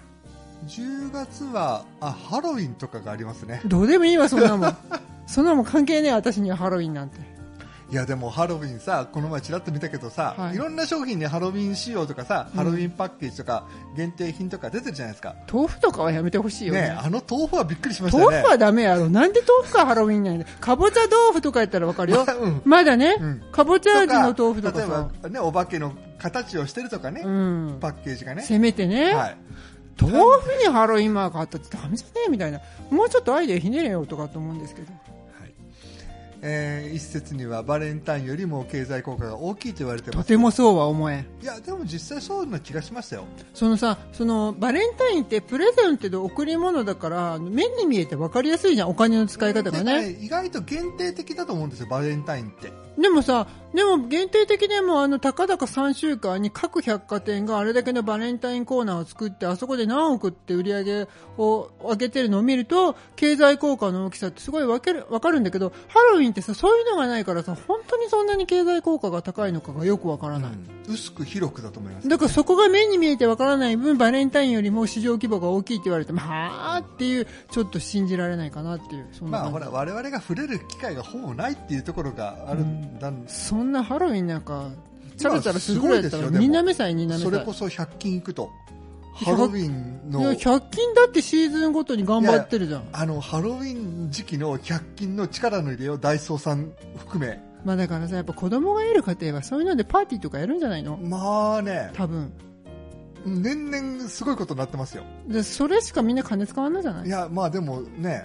10月はハロウィンとかがありますね。 どうでもいいわ、そんなもん。そんなもん関係ねえ、私にはハロウィンなんて。 いやでもハロウィンさ、この前ちらっと見たけどさ、いろんな商品にハロウィン仕様とかさ、ハロウィンパッケージとか限定品とか出てるじゃないですか。 豆腐とかはやめてほしいよね。 豆腐はびっくりしましたね。 豆腐はダメやろ。なんで豆腐かハロウィンなんだ。かぼちゃ豆腐とかやったらわかるよ。まだね、かぼちゃ味の豆腐とかさ。 例えばね、お化けの形をしてるとかね、パッケージがね。 せめてね。豆腐にハロウィンマークあったってダメじゃねえみたいな。もうちょっとアイデアひねれよとかと思うんですけど。 一説にはバレンタインよりも経済効果が大きいと言われてます。 とてもそうは思えん。 いやでも実際そうな気がしましたよ。 そのバレンタインってプレゼントで贈り物だから目に見えて分かりやすいじゃん、お金の使い方がね。 意外と限定的だと思うんですよ、バレンタインって。 でも限定的でもたかだか3週間に各百貨店があれだけのバレンタインコーナーを作って、あそこで何億って売り上げを上げてるのを見ると経済効果の大きさってすごい分かるんだけど、ハロウィンってさ、そういうのがないからさ、本当にそんなに経済効果が高いのかがよく分からない。 薄く広くだと思います、ね。 だからそこが目に見えて分からない分、バレンタインよりも市場規模が大きいって言われても、はーっていう、ちょっと信じられないかなっていう。 ほら我々が触れる機会がほぼないっていうところがあるんだ。 そんなハロウィンなんかチャラチャラするぐらいだったらみんな目さえになめさえ。 それこそ100均行くとハロウィンの、 いや100均だってシーズンごとに頑張ってるじゃん。 ハロウィン時期の100均の力の入れをダイソーさん含め。 まあだからさ、やっぱ子供がいる家庭はそういうのでパーティーとかやるんじゃないの？ まあね、 多分年々すごいことになってますよ。 でそれしかみんな金使わんのじゃない？ いやまあでもね、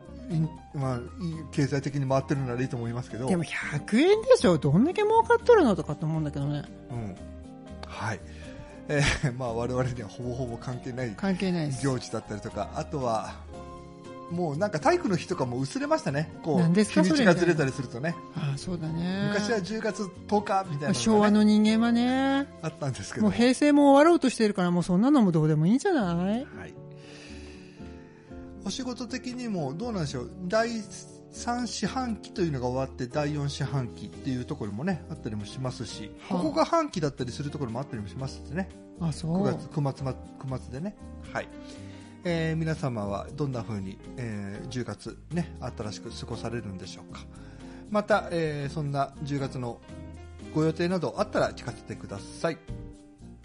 経済的に回ってるならいいと思いますけど。 でも100円でしょ、どんだけ儲かっとるのとかと思うんだけどね。 はい。我々にはほぼほぼ関係ない行事だったりとか、あとはもうなんか体育の日とかも薄れましたね。こう日にちがずれたりするとね。 そうだね。 昔は10月10日みたいなのが、ね、 昭和の人間はねあったんですけど、 もう平成も終わろうとしてるから、もうそんなのもどうでもいいんじゃない？はい。 お仕事的にもどうなんでしょう。第3四半期というのが終わって第4四半期っていうところもねあったりもしますし、ここが半期だったりするところもあったりもしますしね。 そう。 9月でね。はい。皆様はどんな風に、10月ね新しく過ごされるんでしょうか。また、そんな10月のご予定などあったら聞かせてください。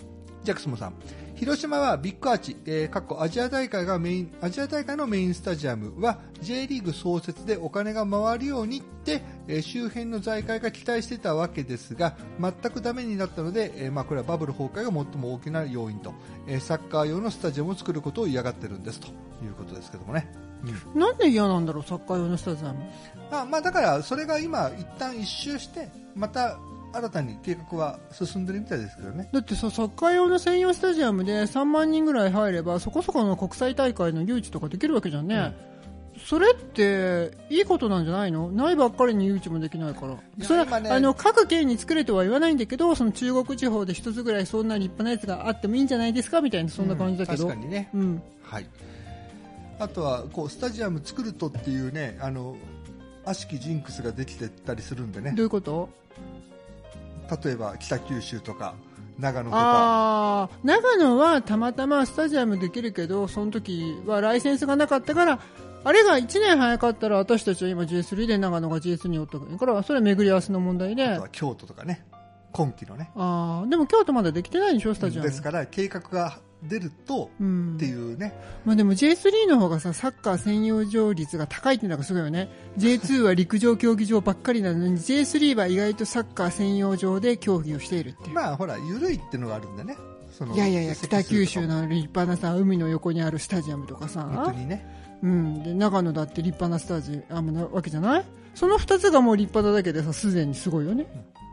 ジャクスモさん、広島はビッグアーチ、アジア大会のメインスタジアムは J リーグ創設でお金が回るようにって、周辺の財界が期待していたわけですが、全くダメになったので、これはバブル崩壊が最も大きな要因と、サッカー用のスタジアムを作ることを嫌がってるんですということですけどもね。 なんで嫌なんだろう、サッカー用のスタジアム。 だからそれが今一旦一周してまた新たに計画は進んでるみたいですけどね。 だってさ、サッカー用の専用スタジアムで3万人ぐらい入ればそこそこの国際大会の誘致とかできるわけじゃんね、それっていいことなんじゃないの？ないばっかりに誘致もできないから。それは、ね、各県に作れとは言わないんだけど、その中国地方で一つぐらいそんな立派なやつがあってもいいんじゃないですかみたいな、そんな感じだけど、 確かにね、はい。あとはこうスタジアム作るとっていうね、悪しきジンクスができてたりするんでね。 どういうこと？ 例えば北九州とか長野とか。 長野はたまたまスタジアムできるけど、その時はライセンスがなかったから、あれが1年早かったら私たちは今 J3 で長野が J2 におったから、それは巡り合わせの問題で。 あとは京都とかね、今期のね。 でも京都まだできてないでしょ、スタジアム。 ですから計画が出るとっていうね。 でも J3 の方がさ、サッカー専用場率が高いっていうのがすごいよね。J2 は陸上競技場ばっかりなのに J3 は意外とサッカー専用場で競技をしているっていう。 ほら緩いっていうのがあるんだね。 いや北九州の立派なさ、海の横にあるスタジアムとかさ、 本当にね。 で長野だって立派なスタジアムなわけじゃない？その2つがもう立派なだけでさ、すでにすごいよね。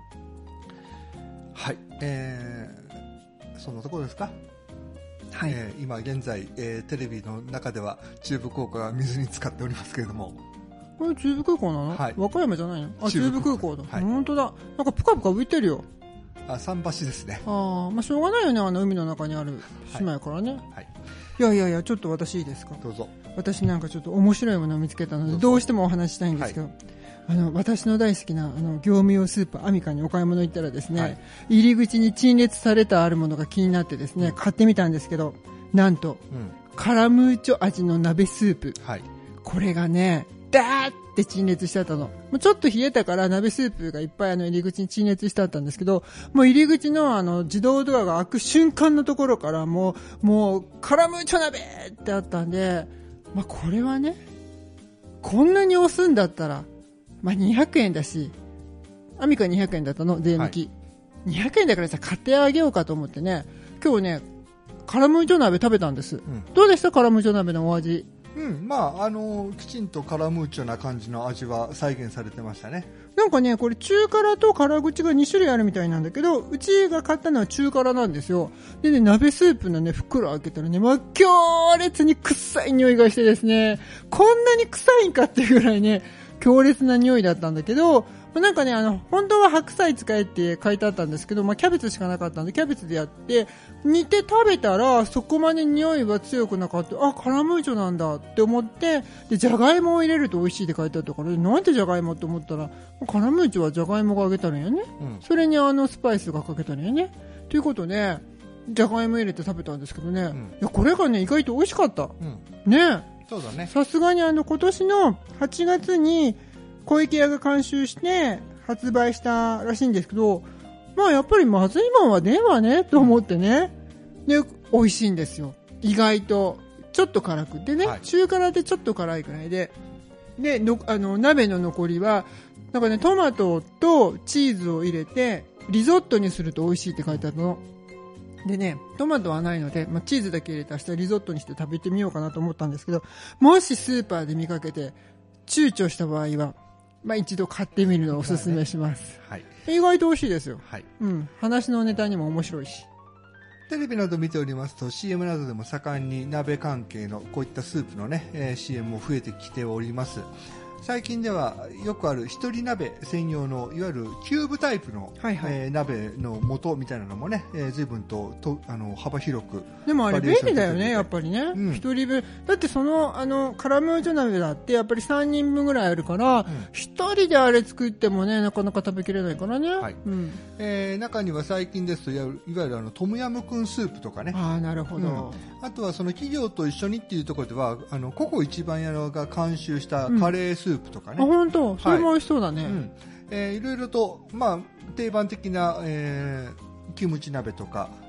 はい、そんなところですか。 はい。 今現在、テレビの中では中部高校が水に浸かっておりますけれども。 これ中部空港なの？ はい、 和歌山じゃないの？中部空港だ。 はい、 本当だ。なんかプカプカ浮いてるよ。 桟橋ですね。 しょうがないよね、海の中にある島やからね。 はい。 いや、ちょっと私いいですか？ どうぞ。 私なんかちょっと面白いものを見つけたので、どうしてもお話ししたいんですけど、私の大好きな業務用スーパーアミカにお買い物行ったらですね、入り口に陳列されてあるものが気になってですね、買ってみたんですけど、なんと、カラムーチョ味の鍋スープ。これがね、ダーって陳列してあったの。もうちょっと冷えたから鍋スープがいっぱい入り口に陳列してあったんですけど、もう入り口の自動ドアが開く瞬間のところからもうカラムーチョ鍋ってあったんで、これはね、こんなに押すんだったら、200円だし、アミカ200円だったの、税抜き。200円だからさ、買ってあげようかと思ってね、今日ね、カラムーチョ鍋食べたんです。どうでした？カラムーチョ鍋のお味。 きちんとカラムーチョな感じの味は再現されてましたね。 なんかね、これ中辛と辛口が2種類あるみたいなんだけど、うちが買ったのは中辛なんですよ。でね、鍋スープのね、袋開けたらね、強烈に臭い匂いがしてですね、こんなに臭いんかっていうぐらいね、強烈な匂いだったんだけど、なんかね、本当は白菜使えって書いてあったんですけど、キャベツしかなかったんで、キャベツでやって、煮て食べたら、そこまで匂いは強くなかった。カラムーチョなんだって思って、で、じゃがいもを入れると美味しいって書いてあったから、なんでじゃがいもって思ったら、カラムーチョはじゃがいもが揚げたらんやね。それにスパイスがかけたらんやね。ということで、じゃがいも入れて食べたんですけどね、いや、これがね、意外と美味しかった。ね。 そうだね。 さすがに今年の8月に、小池屋が監修して発売したらしいんですけど、やっぱりまずいもんはねえわねと思ってね。で、美味しいんですよ。意外と。ちょっと辛くてね、中辛でちょっと辛いくらいで。で、鍋の残りは、なんかね、トマトとチーズを入れて、リゾットにすると美味しいって書いてあったの。でね、トマトはないので、チーズだけ入れて明日リゾットにして食べてみようかなと思ったんですけど、もしスーパーで見かけて、躊躇した場合は、一度買ってみるのをおすすめします。意外と美味しいですよ。話のネタにも面白いし。 テレビなど見ておりますと CM などでも盛んに鍋関係のこういったスープのね、CM も増えてきております。最近ではよくある一人鍋専用のいわゆるキューブタイプの、鍋の素みたいなのもね、随分と幅広く。 でもあれ便利だよね、やっぱりね。一人分だってカラムーチョ鍋だってやっぱり3人分ぐらいあるから、一人であれ作ってもね、なかなか食べきれないからね。 中には最近ですといわゆるトムヤムクンスープとかね。 なるほど。 あとはその企業と一緒にっていうところではココ一番屋が監修したカレースープとかね。 本当、それも美味しそうだね。 いろいろと定番的なキムチ鍋とか、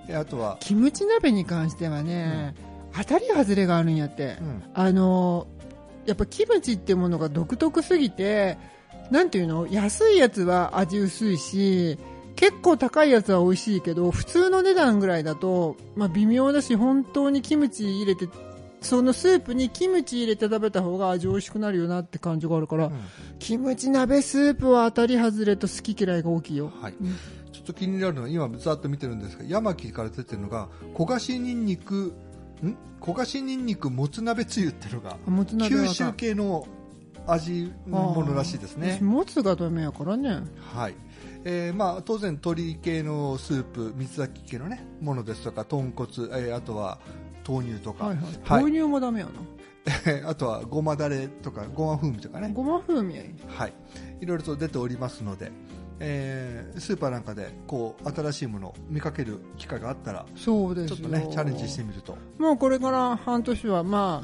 あとはキムチ鍋に関してはね、当たり外れがあるんやって、やっぱキムチっていうものが独特すぎて、なんていうの、安いやつは味薄いし、結構高いやつは美味しいけど、普通の値段ぐらいだと、微妙だし、本当にキムチ入れて、そのスープにキムチ入れて食べた方が味美味しくなるよなって感じがあるから、キムチ鍋スープは当たり外れと好き嫌いが大きいよ。 はい。ちょっと気になるのは、今ざっと見てるんですが、ヤマキから出てるのが、焦がしニンニクもつ鍋つゆっていうのが、九州系の味のものらしいですね。 もつがダメやからね。 はい。当然鶏系のスープ、水炊き系のね、ものですとか、豚骨、あとは豆乳とか。 豆乳もダメやな。あとはごまだれとか、ごま風味とかね。 ごま風味やいい。 はい。いろいろと出ておりますので、スーパーなんかでこう新しいものを見かける機会があったら、 そうですよ、 ちょっとねチャレンジしてみると。 もうこれから半年は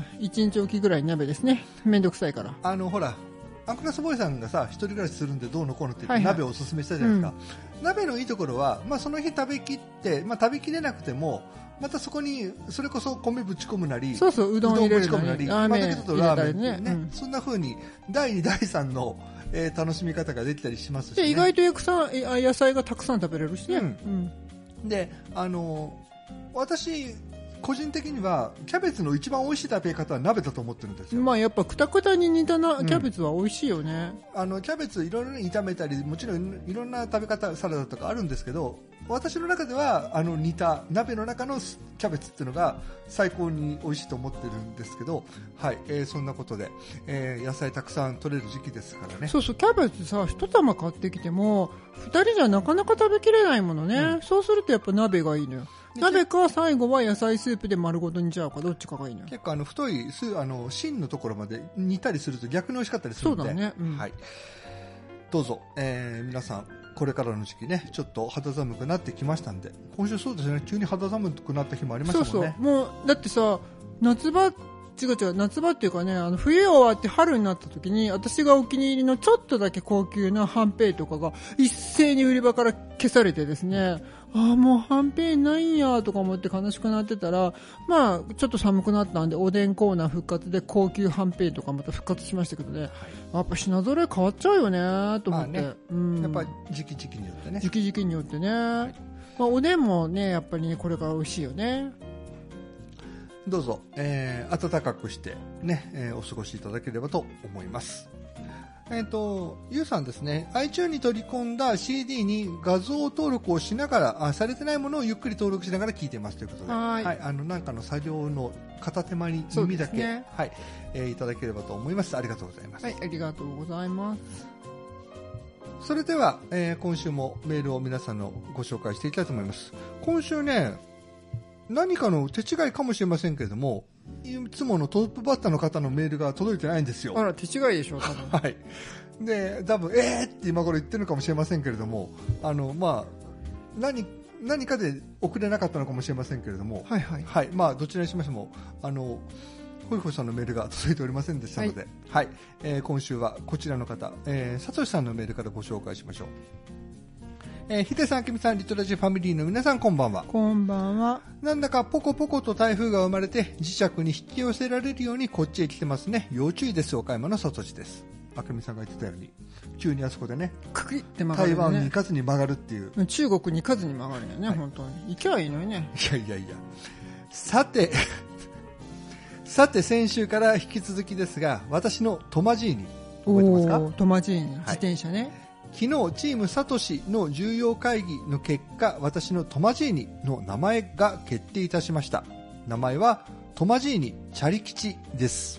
1日おきぐらい鍋ですね。めんどくさいから。 ほらアンクラスボーイさんがさ、一人暮らしするんでどうのこうのって鍋をおすすめしたじゃないですか。鍋のいいところは、その日食べきって、食べきれなくてもまたそこにそれこそ米ぶち込むなり、 そうそう、うどん入れるぶち込むなり、 ラーメンとラーメンね、そんな風に第2第3の楽しみ方ができたりしますし、ね、 で意外と野菜がたくさん食べれるしね、 で私個人的にはキャベツの一番美味しい食べ方は鍋だと思ってるんですよ。 やっぱクタクタに煮たキャベツは美味しいよね。 キャベツいろいろ炒めたり、もちろんいろんな食べ方、サラダとかあるんですけど、私の中では煮た鍋の中のキャベツっていうのが最高に美味しいと思ってるんですけど、はい、そんなことで、野菜たくさん取れる時期ですからね。 そうそう、キャベツさ一玉買ってきても2人じゃなかなか食べきれないものね、そうするとやっぱ鍋がいいのよ。鍋か最後は野菜スープで丸ごと煮ちゃうか、どっちかがいいのよ。 結構太い芯のところまで煮たりすると逆に美味しかったりするので、 そうだね、 はい、どうぞ、皆さんこれからの時期ね、ちょっと肌寒くなってきましたんで、今週そうですね、急に肌寒くなった日もありましたもんね。 そうそう、もうだってさ、夏場っていうかね、冬終わって春になった時に、私がお気に入りのちょっとだけ高級なはんぺいとかが一斉に売り場から消されてですね、もうはんぺいないんやとか思って悲しくなってたら、ちょっと寒くなったんでおでんコーナー復活で高級はんぺいとかまた復活しましたけどね、やっぱ品揃え変わっちゃうよねと思って、 やっぱり時期によってね、 時期によってね、はい、おでんもねやっぱりねこれから美味しいよね。 どうぞ、暖かくしてね、お過ごしいただければと思います。ゆうさんですね、iTunes に取り込んだ CD に画像登録をしながら、されてないものをゆっくり登録しながら聞いてますということで、はい、なんかの作業の片手間に耳だけ、ね、はい、いただければと思います。ありがとうございます。 はい、ありがとうございます。 それでは、今週もメールを皆さんのご紹介していきたいと思います。今週ね、何かの手違いかもしれませんけれども、いつものトップバッターの方のメールが届いてないんですよ。 あら、手違いでしょ多分。 はい。で、多分って今頃言ってるのかもしれませんけれども、何かで送れなかったのかもしれませんけれども、 はいはい。 はい、どちらにしましてもホイホイさんのメールが届いておりませんでしたので、はい、今週はこちらの方、さとしさんのメールからご紹介しましょう。ヒデさん、キミさん、リトラジファミリーの皆さん、こんばんは。 こんばんは。 なんだかポコポコと台風が生まれて磁石に引き寄せられるようにこっちへ来てますね。要注意です。岡山のさとしです。あくみさんが言ってたように急にあそこでね、 クキって曲がる、ね、 台湾に行かずに曲がるっていう、 中国に行かずに曲がるよね、はい、本当に行けばいいのにね。 いやさて先週から引き続きですが、私のトマジーニ覚えてますか？ トマジーニ、自転車ね、はい、 昨日チームサトシの重要会議の結果、私のトマジーニの名前が決定いたしました。名前はトマジーニチャリ吉です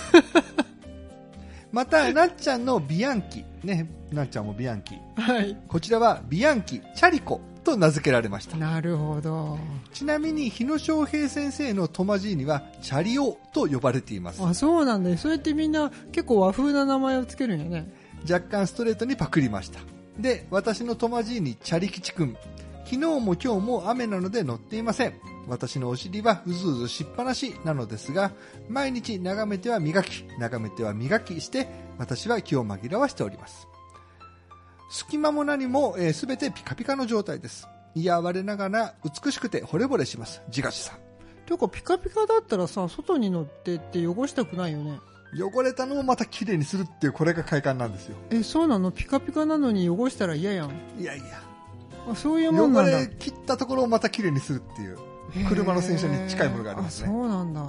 またなっちゃんのビアンキね、なっちゃんもビアンキ、 はい、 こちらはビアンキチャリコと名付けられました。 なるほど。 ちなみに日野翔平先生のトマジーニはチャリオと呼ばれています。 あ、そうなんだ。そうやってみんな結構和風な名前をつけるんやね。 若干ストレートにパクりました。で、私のトマジーニチャリ吉くん、昨日も今日も雨なので乗っていません。私のお尻はうずうずしっぱなしなのですが、毎日眺めては磨きして私は気を紛らわしております。隙間も何も、全てピカピカの状態です。 いや我ながら美しくて惚れ惚れします。自画自賛。 ていうかピカピカだったらさ、外に乗ってって汚したくないよね。 汚れたのをまた綺麗にするっていう、これが快感なんですよ。 そうなの？ピカピカなのに汚したら嫌やん。 いやいや、 そういうもんなんだ。 汚れ切ったところをまた綺麗にするっていう車の洗車に近いものがありますね。 そうなんだ。 はい。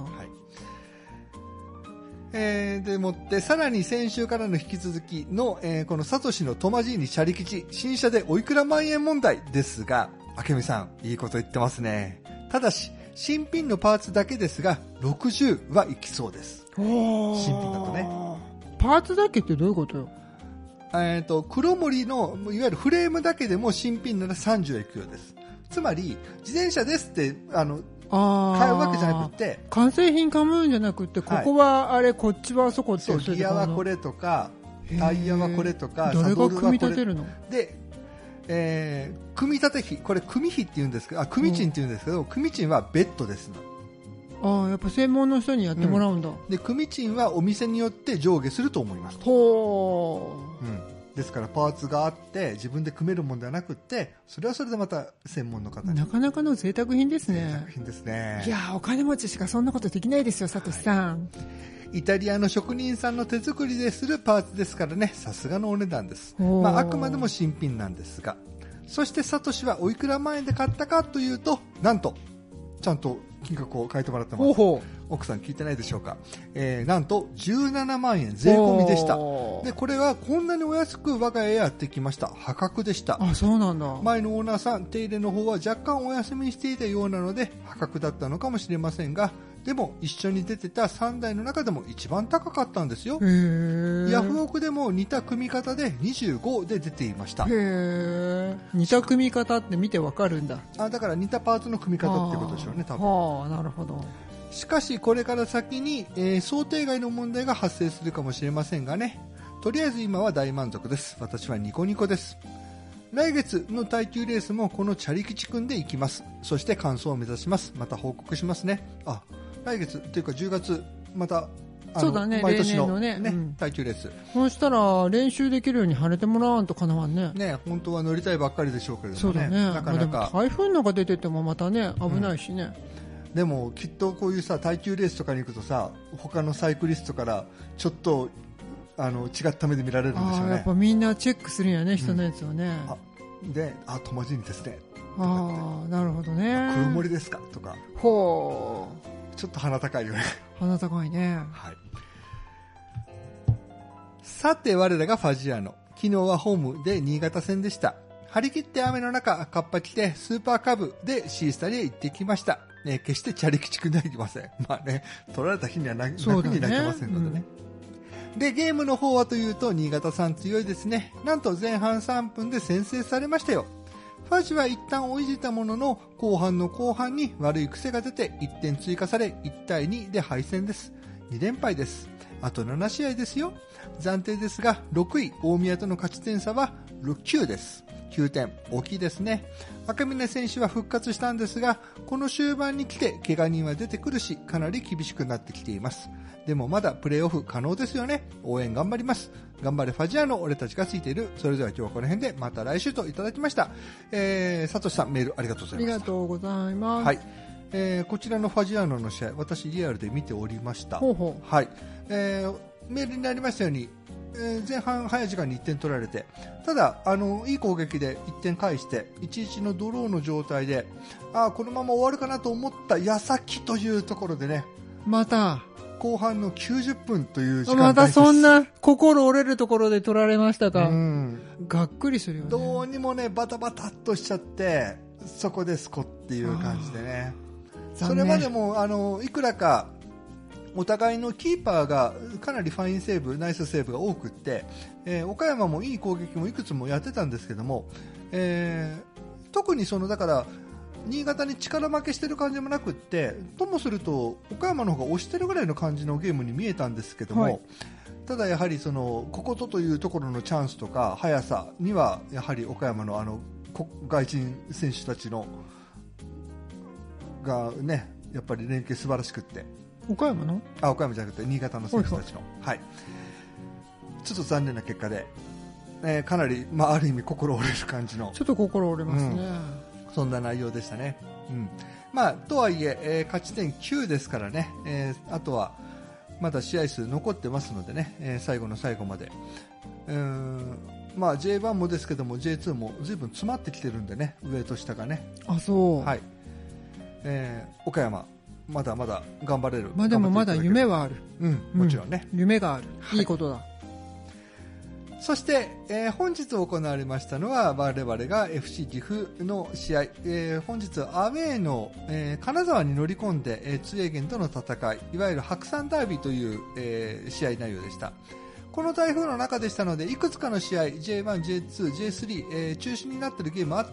でもってさらに先週からの引き続きの、このサトシのトマジーニチャリ吉新車でおいくら万円問題ですが、明美さんいいこと言ってますね。ただし新品のパーツだけですが60はいきそうです。新品だとね。 パーツだけってどういうことよ？ 黒森のいわゆるフレームだけでも新品なら30はいくようです。つまり自転車ですって買うわけじゃなくて、 完成品買うんじゃなくて、ここはあれ、こっちはあそこって、 そう、ギアはこれとかタイヤはこれとか、 誰が組み立てるので、組み立て費、これ組費って言うんですけど、組賃って言うんですけど、組賃は別途ですの。やっぱ専門の人にやってもらうんだ。 で組賃はお店によって上下すると思います。ですからパーツがあって自分で組めるものではなくて、それはそれでまた専門の方に。 なかなかの贅沢品ですね。 贅沢品ですね。 いやお金持ちしかそんなことできないですよ、サトシさん。 イタリアの職人さんの手作りでするパーツですからね、さすがのお値段です。あくまでも新品なんですが、そしてサトシはおいくら万円で買ったかというと、なんとちゃんと金額を書いてもらってます。奥さん聞いてないでしょうか。なんと17万円税込みでした。でこれはこんなにお安く我が家へやってきました。破格でした。 そうなんだ。 前のオーナーさん、手入れの方は若干お休みしていたようなので破格だったのかもしれませんが、でも一緒に出てた3台の中でも一番高かったんですよ。ヤフオクでも似た組み方で25で出ていました。 似た組み方って見てわかるんだ。 だから似たパーツの組み方ってことでしょうね、多分。 なるほど。 しかしこれから先に、想定外の問題が発生するかもしれませんがね、とりあえず今は大満足です。私はニコニコです。来月の耐久レースもこのチャリ吉くんで行きます。そして完走を目指します。また報告しますね。来月というか10月またそうだね、 毎年の例年のね、 耐久レース。 そうしたら練習できるように晴れてもらわんとかなわんね。 本当は乗りたいばっかりでしょうけれどもね。 そうだね。 なかなか台風の中出ててもまたね、危ないしね。 でもきっとこういうさ耐久レースとかに行くとさ、他のサイクリストからちょっと違った目で見られるんでしょうね。 やっぱみんなチェックするんやね、人のやつをね。 で、トマジーニですね。 なるほどね。 黒森ですかとか。ちょっと鼻高いよね。 鼻高いね。 はい。さて我らがファジアーノ。昨日はホームで新潟戦でした。張り切って雨の中、カッパ着てスーパーカブでシースタに行ってきました。決してチャリ吉くんではいけません。取られた日には楽に泣けませんのでね。で、ゲームの方はというと、新潟さん強いですね。なんと前半3分で先制されましたよ。ファジは一旦追いついたものの、後半の後半に悪い癖が出て1点追加され、1対2で敗戦です。2連敗です。あと7試合ですよ。暫定ですが、6位、大宮との勝ち点差は9です。9点、大きいですね。赤嶺選手は復活したんですが、この終盤に来て怪我人は出てくるし、かなり厳しくなってきています。でもまだプレーオフ可能ですよね。応援頑張ります。頑張れファジアーノ、俺たちがついている。それでは今日はこの辺で、また来週といただきました。サトシさん、メールありがとうございました。 ありがとうございます。 はい。こちらのファジアーノの試合、私リアルで見ておりました。はい。メールにありましたように、前半早い時間に1点取られて、ただいい攻撃で1点返して 1-1 のドローの状態で、このまま終わるかなと思った矢先というところでね、 また後半の90分という時間帯です。 またそんな心折れるところで取られましたか。がっくりするよね。 どうにもね、バタバタっとしちゃって、そこでスコっていう感じでね。それまでもいくらかお互いのキーパーがかなりファインセーブ、ナイスセーブが多くって、岡山もいい攻撃もいくつもやってたんですけども、特にだから新潟に力負けしてる感じもなくって、ともすると岡山の方が押してるぐらいの感じのゲームに見えたんですけども、ただやはりこことというところのチャンスとか速さにはやはり岡山の外人選手たちのがね、やっぱり連携素晴らしくって、 岡山じゃなくて新潟の選手たちの、ちょっと残念な結果で、かなり、ある意味心折れる感じの、 ちょっと心折れますね。 そんな内容でしたね。とはいえ勝ち点9ですからね、あとはまだ試合数残ってますのでね、最後の最後までJ1 もですけども J2 も随分詰まってきてるんでね、上と下がね。 あ、そう。 はい。岡山まだまだ頑張れる。 でもまだ夢はある。 もちろんね。 夢がある。いいことだ。 そして、本日行われましたのは我々が FC 岐阜の試合、本日アウェーの、金沢に乗り込んで、津英元との戦い、いわゆる白山ダービーという、試合内容でした。この台風の中でしたのでいくつかの試合 J1、J2、J3、中止になっているゲームあって、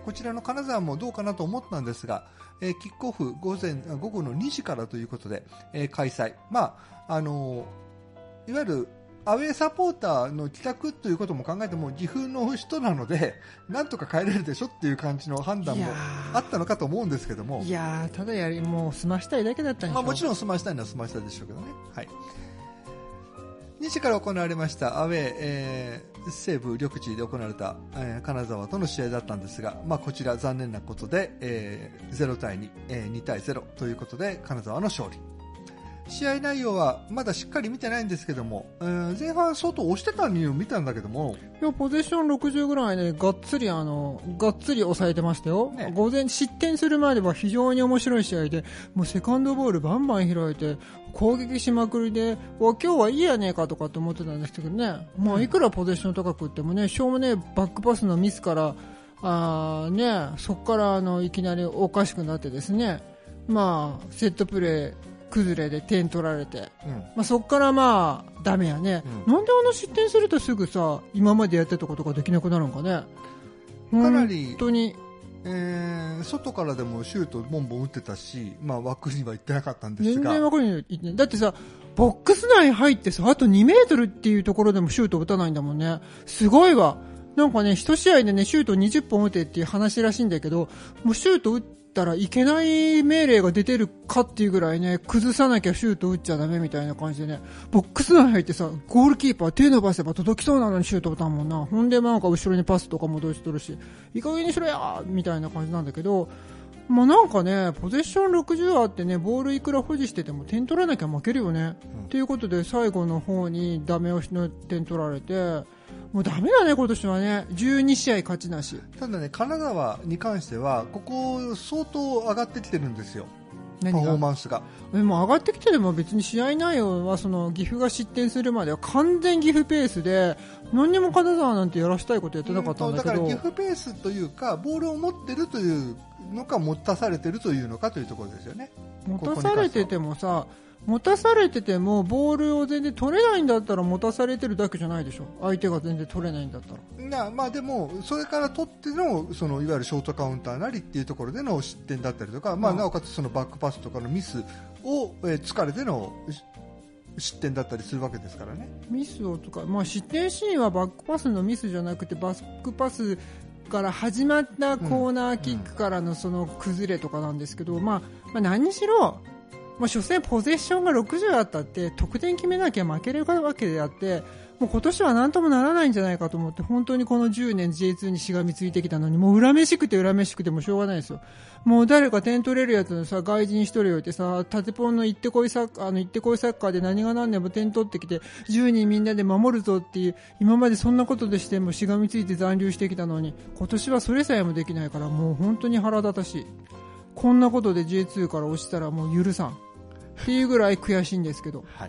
こちらの金沢もどうかなと思ったんですが、キックオフ午後の2時からということで、開催。いわゆるアウェーサポーターの帰宅ということも考えても岐阜の人なのでなんとか帰れるでしょっていう感じの判断もあったのかと思うんですけども、 ただもう済ましたいだけだったんでしょ。 もちろん済ましたいのは済ましたでしょうけどね。はい。2時から行われましたアウェー、西部緑地で行われた、金沢との試合だったんですが、こちら残念なことで、0対2、2対0ということで金沢の勝利。試合内容はまだしっかり見てないんですけども、前半相当押してたに見たんだけども、 ポゼッション60ぐらいでがっつり抑えてましたよ、ね、午前失点するまでは非常に面白い試合で、もうセカンドボールバンバン開いて攻撃しまくりで、今日はいいやねえかとかって思ってたんですけどね、いくらポゼッション高くってもね、しょうもねバックパスのミスからそこからいきなりおかしくなってですね、セットプレー崩れで点取られて、そこからダメやね、なんで失点するとすぐさ今までやってたことができなくなるのかね。 かなり本当に、 外からでもシュートボンボン打ってたし、枠には行ってなかったんですが、 全然枠には行ってない。だってさボックス内入ってさあと2メートルっていうところでもシュート打たないんだもんね。すごいわ。なんかね1試合でねシュート20本打てっていう話らしいんだけど、もうシュート打ったらいけない命令が出てるかっていうぐらいね、崩さなきゃシュート打っちゃダメみたいな感じでね、ボックス内入ってさゴールキーパー手伸ばせば届きそうなのにシュート打たんもんな。ほんでなんか後ろにパスとか戻しとるし、いい加減にしろやみたいな感じなんだけど、なんかねポゼッション60あってね、ボールいくら保持してても点取らなきゃ負けるよね、ということで最後の方にダメ押しの点取られて、もうダメだね今年はね。12試合勝ちなし。 ただね、金沢に関してはここ相当上がってきてるんですよ、パフォーマンスが。 でも上がってきてでも別に試合内容はその岐阜が失点するまでは完全岐阜ペースで、何にも金沢なんてやらしたいことやってなかったんだけど、 だから岐阜ペースというかボールを持ってるというのか持たされてるというのかというところですよね。 持たされててもさ、持たされててもボールを全然取れないんだったら持たされてるだけじゃないでしょ。相手が全然取れないんだったら。 でもそれから取ってのそのいわゆるショートカウンターなりっていうところでの失点だったりとか、なおかつそのバックパスとかのミスを疲れての失点だったりするわけですからね。 ミスをとか、失点シーンはバックパスのミスじゃなくてバックパスから始まったコーナーキックからのその崩れとかなんですけど、何にしろ所詮ポゼッションが60あったって得点決めなきゃ負けるわけであって、もう今年は何ともならないんじゃないかと思って、本当にこの10年 J2 にしがみついてきたのに、もう恨めしくてもしょうがないですよ。もう誰か点取れるやつのさ外人一人置いてさ、縦ポンの行ってこいサッカーで何が何でも点取ってきて10人みんなで守るぞっていう、今までそんなことでしてもしがみついて残留してきたのに、今年はそれさえもできないから、もう本当に腹立たしい。こんなことで J2 から落ちたらもう許さんっていうぐらい悔しいんですけど、 はい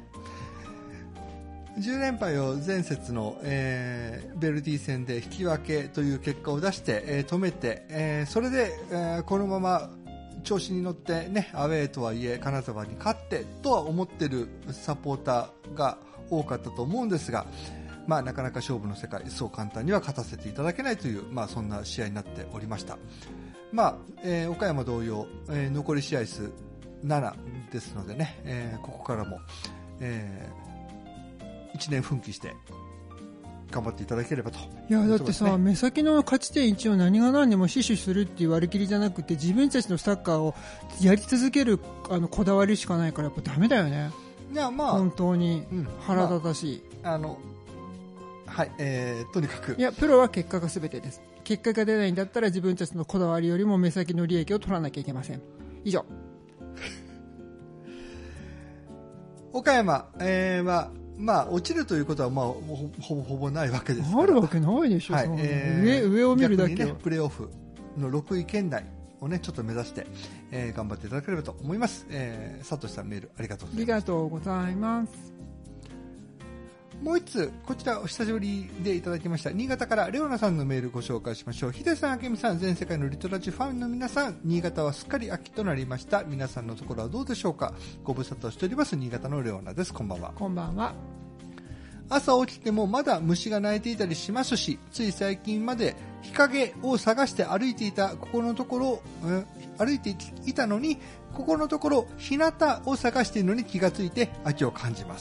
、10連敗を前節の、ベルディ戦で引き分けという結果を出して、止めて、それで、このまま調子に乗って、ね、アウェーとはいえ金沢に勝ってとは思っているサポーターが多かったと思うんですが、なかなか勝負の世界そう簡単には勝たせていただけないという、そんな試合になっておりました。岡山同様、残り試合数7ですのでね、ここからも、1年奮起して頑張っていただければと。 いやだってさ、目先の勝ち点1を何が何でも死守するっていう割り切りじゃなくて、自分たちのサッカーをやり続けるこだわりしかないから、やっぱダメだよね。 いや本当に腹立たしい、 はい、とにかくいやプロは結果が全てです。 結果が出ないんだったら自分たちのこだわりよりも目先の利益を取らなきゃいけません。以上。 岡山、はまあ、落ちるということは、まあ、ほぼないわけですから。 あるわけないでしょ、はい、上を見るだけ、 ね、プレーオフの6位圏内を、ね、ちょっと目指して、頑張っていただければと思います。佐藤さん、メールありがとうございます。 ありがとうございます。 もう一つ、こちらお久しぶりでいただきました新潟からレオナさんのメールご紹介しましょう。ヒデさん、あけみさん、全世界のリトラジファンの皆さん、新潟はすっかり秋となりました。皆さんのところはどうでしょうか。ご無沙汰しております新潟のレオナです。こんばんは。 こんばんは。 朝起きてもまだ虫が鳴いていたりしますし、つい最近まで日陰を探して歩いていたここのところ、歩いていたのに、ここのところ日向を探しているのに気がついて秋を感じます。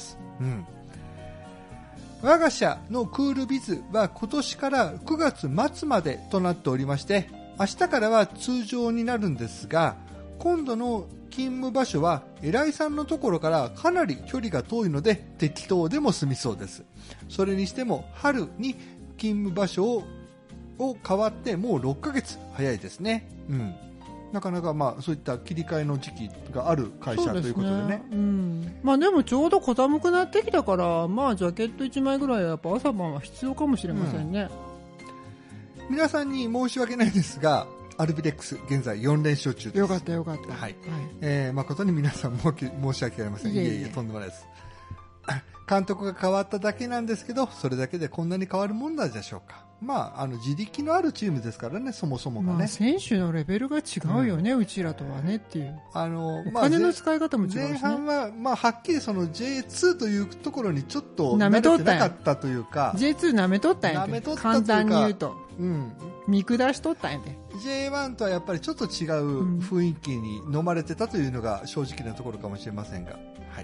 我が社のクールビズは今年から9月末までとなっておりまして、明日からは通常になるんですが、今度の勤務場所は偉いさんのところからかなり距離が遠いので適当でも済みそうです。それにしても春に勤務場所を変わってもう6ヶ月早いですね。なかなかまあそういった切り替えの時期がある会社ということでね。 まあでもちょうど小寒くなってきたから、まあジャケット1枚ぐらいはやっぱ朝晩は必要かもしれませんね。 皆さんに申し訳ないですが、アルビレックス現在4連勝中です。 よかったよかった。 はい。誠に皆さん申し訳ありません。いえいえ、とんでもないです。監督が変わっただけなんですけど、それだけでこんなに変わるもんなんでしょうか。まあ、自力のあるチームですからね、そもそもがね。 選手のレベルが違うよね、うちらとはねっていう。お金の使い方も違うしね。 前半は、まあ、はっきりその J2 というところにちょっと慣れてなかったというか。 J2 舐めとったんやて。簡単に言うと。見下しとったんやて。 J1 とはやっぱりちょっと違う雰囲気に飲まれてたというのが正直なところかもしれませんが。はい。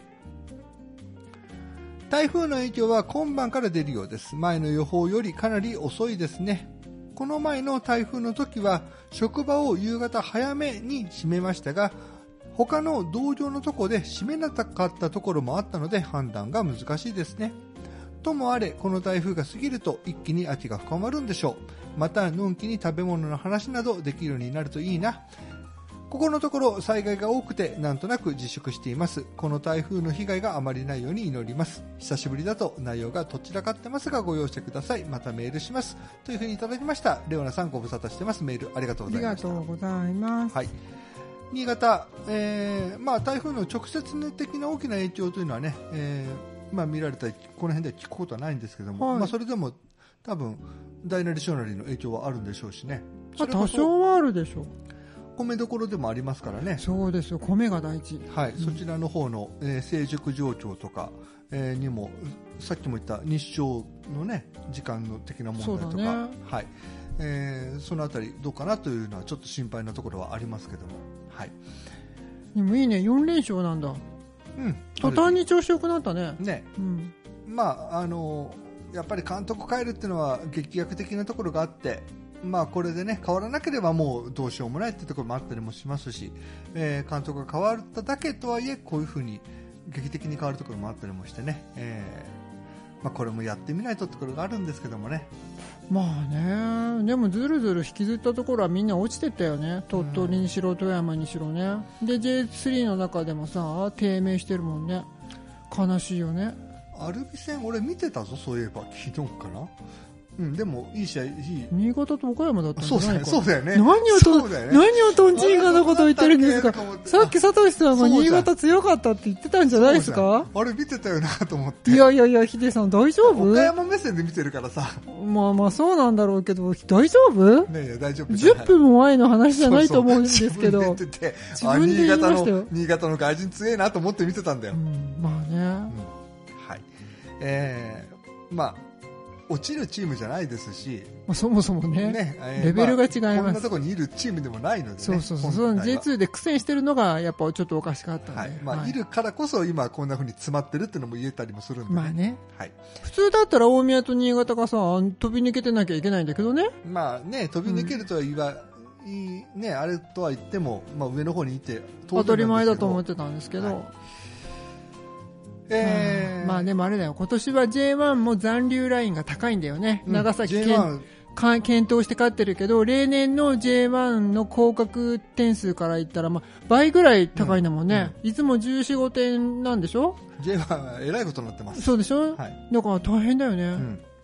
台風の影響は今晩から出るようです。前の予報よりかなり遅いですね。この前の台風の時は職場を夕方早めに閉めましたが、他の同僚のところで閉めなかったところもあったので判断が難しいですね。ともあれ、この台風が過ぎると一気に秋が深まるんでしょう。またのんきに食べ物の話などできるようになるといいな。ここのところ災害が多くてなんとなく自粛しています。この台風の被害があまりないように祈ります。久しぶりだと内容がどちらかってますがご容赦ください。またメールしますというふうにいただきました。レオナさん、ご無沙汰してます。メールありがとうございました。 ありがとうございます。 はい。新潟、まあ、台風の直接的な大きな影響というのはね、まあ、見られたりこの辺では聞くことはないんですけども、まあ、それでも多分大なり小なりの影響はあるんでしょうしね。 多少はあるでしょう。 米どころでもありますからね。 そうですよ、米が大事。 はい、そちらの方の、成熟状況とか、にもさっきも言った日照のね時間の的な問題とか、はい、そのあたりどうかなというのはちょっと心配なところはありますけども、はい。 でもいいね、4連勝なんだ。途端に調子良くなったね。 ね、まあやっぱり監督変えるっていうのは劇薬的なところがあって。まあこれでね変わらなければもうどうしようもないっていうところもあったりもしますし、監督が変わっただけとはいえこういうふうに劇的に変わるところもあったりもしてね、まあ、これもやってみないとってところがあるんですけどもね。 まあね、でもずるずる引きずったところはみんな落ちてったよね。鳥取にしろ富山にしろね。で J3 の中でもさ低迷してるもんね。悲しいよね。 アルビ戦俺見てたぞ、そういえば昨日かな。でもいい試合、いい。 新潟と岡山だったんじゃないか。 そうだよね。 何をとんちんかなことを言ってるんですか。さっき佐藤さんが新潟強かったって言ってたんじゃないですか。 あれ見てたよなと思って。 いやヒデさん大丈夫？ 岡山目線で見てるからさ。 まあそうなんだろうけど大丈夫？ ねえ大丈夫。 10分も前の話じゃないと思うんですけど。 自分で言いましたよ。新潟の外人強いなと思って見てたんだよ。 まあね。 はい。まあ。落ちるチームじゃないですし、 そもそもね、レベルが違います。 こんなところにいるチームでもないのでね。 そう J2 で苦戦してるのがやっぱちょっとおかしかったんで、 いるからこそ今こんな風に詰まってるっていうのも言えたりもするんで、 まあね、普通だったら大宮と新潟がさ飛び抜けてなきゃいけないんだけどね。 まあね、飛び抜けるとはね、あれとは言っても、まあ、上の方にいて当たり前だと思ってたんですけど、まあでもあれだよ、今年は J1 も残留ラインが高いんだよね。長崎県検討して勝ってるけど、例年の J1 の降格点数から言ったら、倍ぐらい高いんだもんね。いつも14、5点なんでしょ？ J1 はえらいことになってます。 そうでしょ？ はい。 だから大変だよね。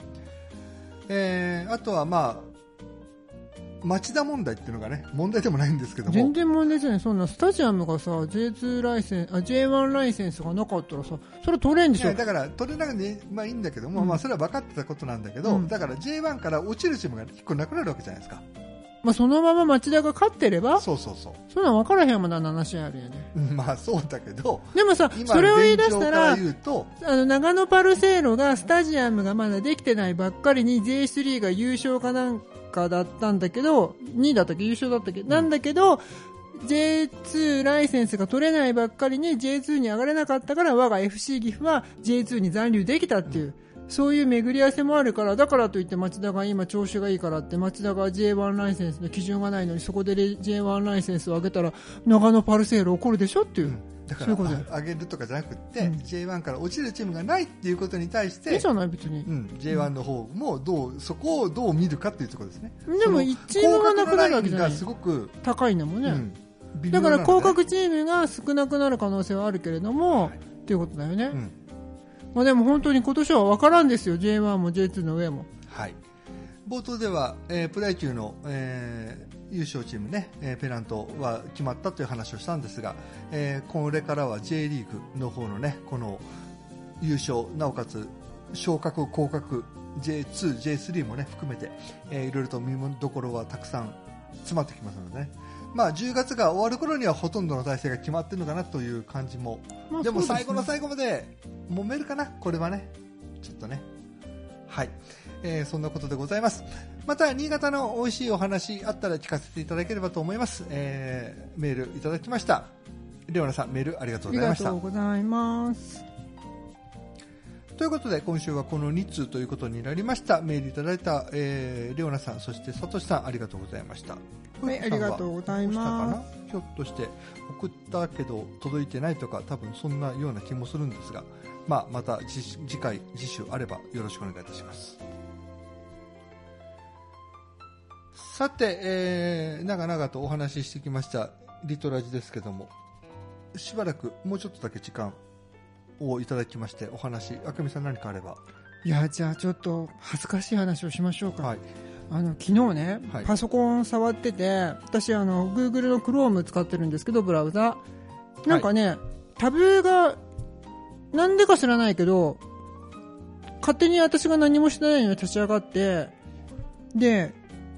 あとは町田問題っていうのがね、問題でもないんですけども。 全然問題じゃない。そんなスタジアムがさ、J2 ライセンス、J1 ライセンスがなかったらさ、それ取れんでしょ。 いやだから取れなくて、いいんだけども、それは分かってたことなんだけど、だから J1 から落ちるチームが結構なくなるわけじゃないですか。 そのまま町田が勝ってれば、 そう。 そんなん分からへんもんな、7試合あるよね。 そうだけど、 でもさ、それを言い出したら、 言うと長野パルセイロがスタジアムがまだできてないばっかりに J3 が優勝かなんかだったんだけど、2位だったっけ、優勝だったっけ、なんだけど、J2 ライセンスが取れないばっかりに J2 に上がれなかったから、我が FC 岐阜は J2 に残留できたっていう、そういう巡り合わせもあるから、だからといって町田が今調子がいいからって町田が J1 ライセンスの基準がないのにそこで J1 ライセンスを上げたら長野パルセイロ怒るでしょっていう、 だから上げるとかじゃなくて、J1 から落ちるチームがないっていうことに対していいじゃない別に、 J1 の方もそこをどう見るかっていうところですね。 でも1チームがなくなるわけじゃない、 すごく高いんだもんね、だから降格チームが少なくなる可能性はあるけれども、っていうことだよね、でも本当に今年は分からんですよ、 J1 も J2 の上も。 はい、冒頭では、プロ野球の、優勝チームね、ペナントは決まったという話をしたんですが、これからは J リーグの方のね、この優勝なおかつ昇格降格 J2、J3 もね含めて、いろいろと見どころはたくさん詰まってきますのでね、10月が終わる頃にはほとんどの体制が決まってるのかなという感じも、でも最後の最後まで揉めるかな、これはね、ちょっとね。はい、そんなことでございます。また新潟の美味しいお話あったら聞かせていただければと思います。メールいただきました。レオナさん、メールありがとうございました。 ありがとうございます。 ということで今週はこの2通ということになりました。メールいただいた、レオナさん、そしてサトシさん、ありがとうございました。 はい、ありがとうございます。 ひょっとして送ったけど届いてないとか、多分そんなような気もするんですが、また次回次週あればよろしくお願いいたします。さて、長々とお話ししてきましたリトラジですけども、しばらくもうちょっとだけ時間をいただきまして、お話、あかみさん何かあれば。 いや、じゃあちょっと恥ずかしい話をしましょうか。 はい、 昨日ね、パソコン触ってて、私Google の Chrome 使ってるんですけど、ブラウザなんかね、タブがなんでか知らないけど勝手に私が何もしてないのに立ち上がって、で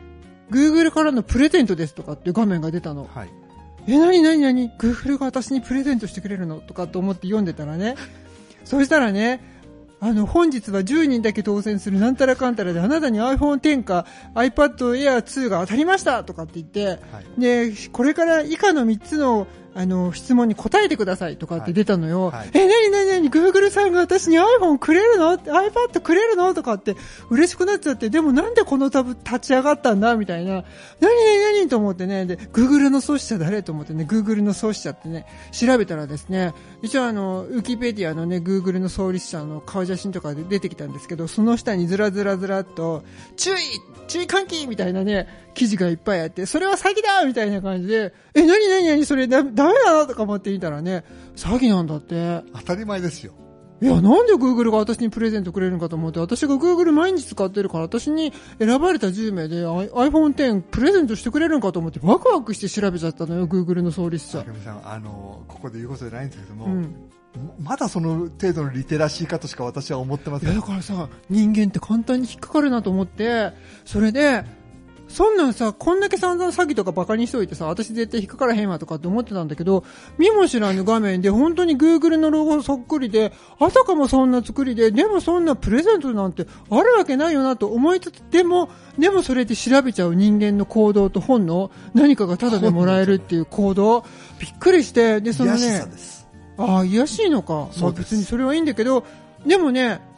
Google からのプレゼントですとかっていう画面が出たの、何 Google が私にプレゼントしてくれるのとかと思って読んでたらね、そしたらね、本日は10人だけ当選するなんたらかんたらで、あなたに iPhone X か iPad Air 2が当たりましたとかって言って、でこれから以下の3つの質問に答えてくださいとかって出たのよ。何 Google さんが私に iPhone くれるの iPad くれるのとかって嬉しくなっちゃって、でもなんでこのタブ立ち上がったんだみたいな、何と思ってね、で Google の創始者誰と思ってね、 Google の創始者ってね調べたらですね、一応ウィキペディアのね Google の創立者の顔写真とかで出てきたんですけど、その下にずらっと注意喚起みたいなね記事がいっぱいあって、それは詐欺だみたいな感じで、何それダメなのとか思ってみたらね、詐欺なんだって。 当たり前ですよ。 いや、なんで Google が私にプレゼントくれるのかと思って、私が Google 毎日使ってるから、私に選ばれた10名で iPhone X プレゼントしてくれるのかと思ってワクワクして調べちゃったのよ、 Google の創立者。 坂上さん、ここで言うことじゃないんですけども、まだその程度のリテラシーかとしか私は思ってません。 だからさ、人間って簡単に引っかかるなと思って、それでそんなんさ、こんだけ散々詐欺とかバカにしといてさ、私絶対引っかからへんわとかって思ってたんだけど、見も知らぬ画面で本当に Google のロゴそっくりで、あたかもそんな作りで、でもそんなプレゼントなんてあるわけないよなと思いつつ、でもそれで調べちゃう人間の行動と本能、何かがタダでもらえるっていう行動、びっくりして、でそのね、 癒しさです。 癒しいのか、別にそれはいいんだけど、でもね、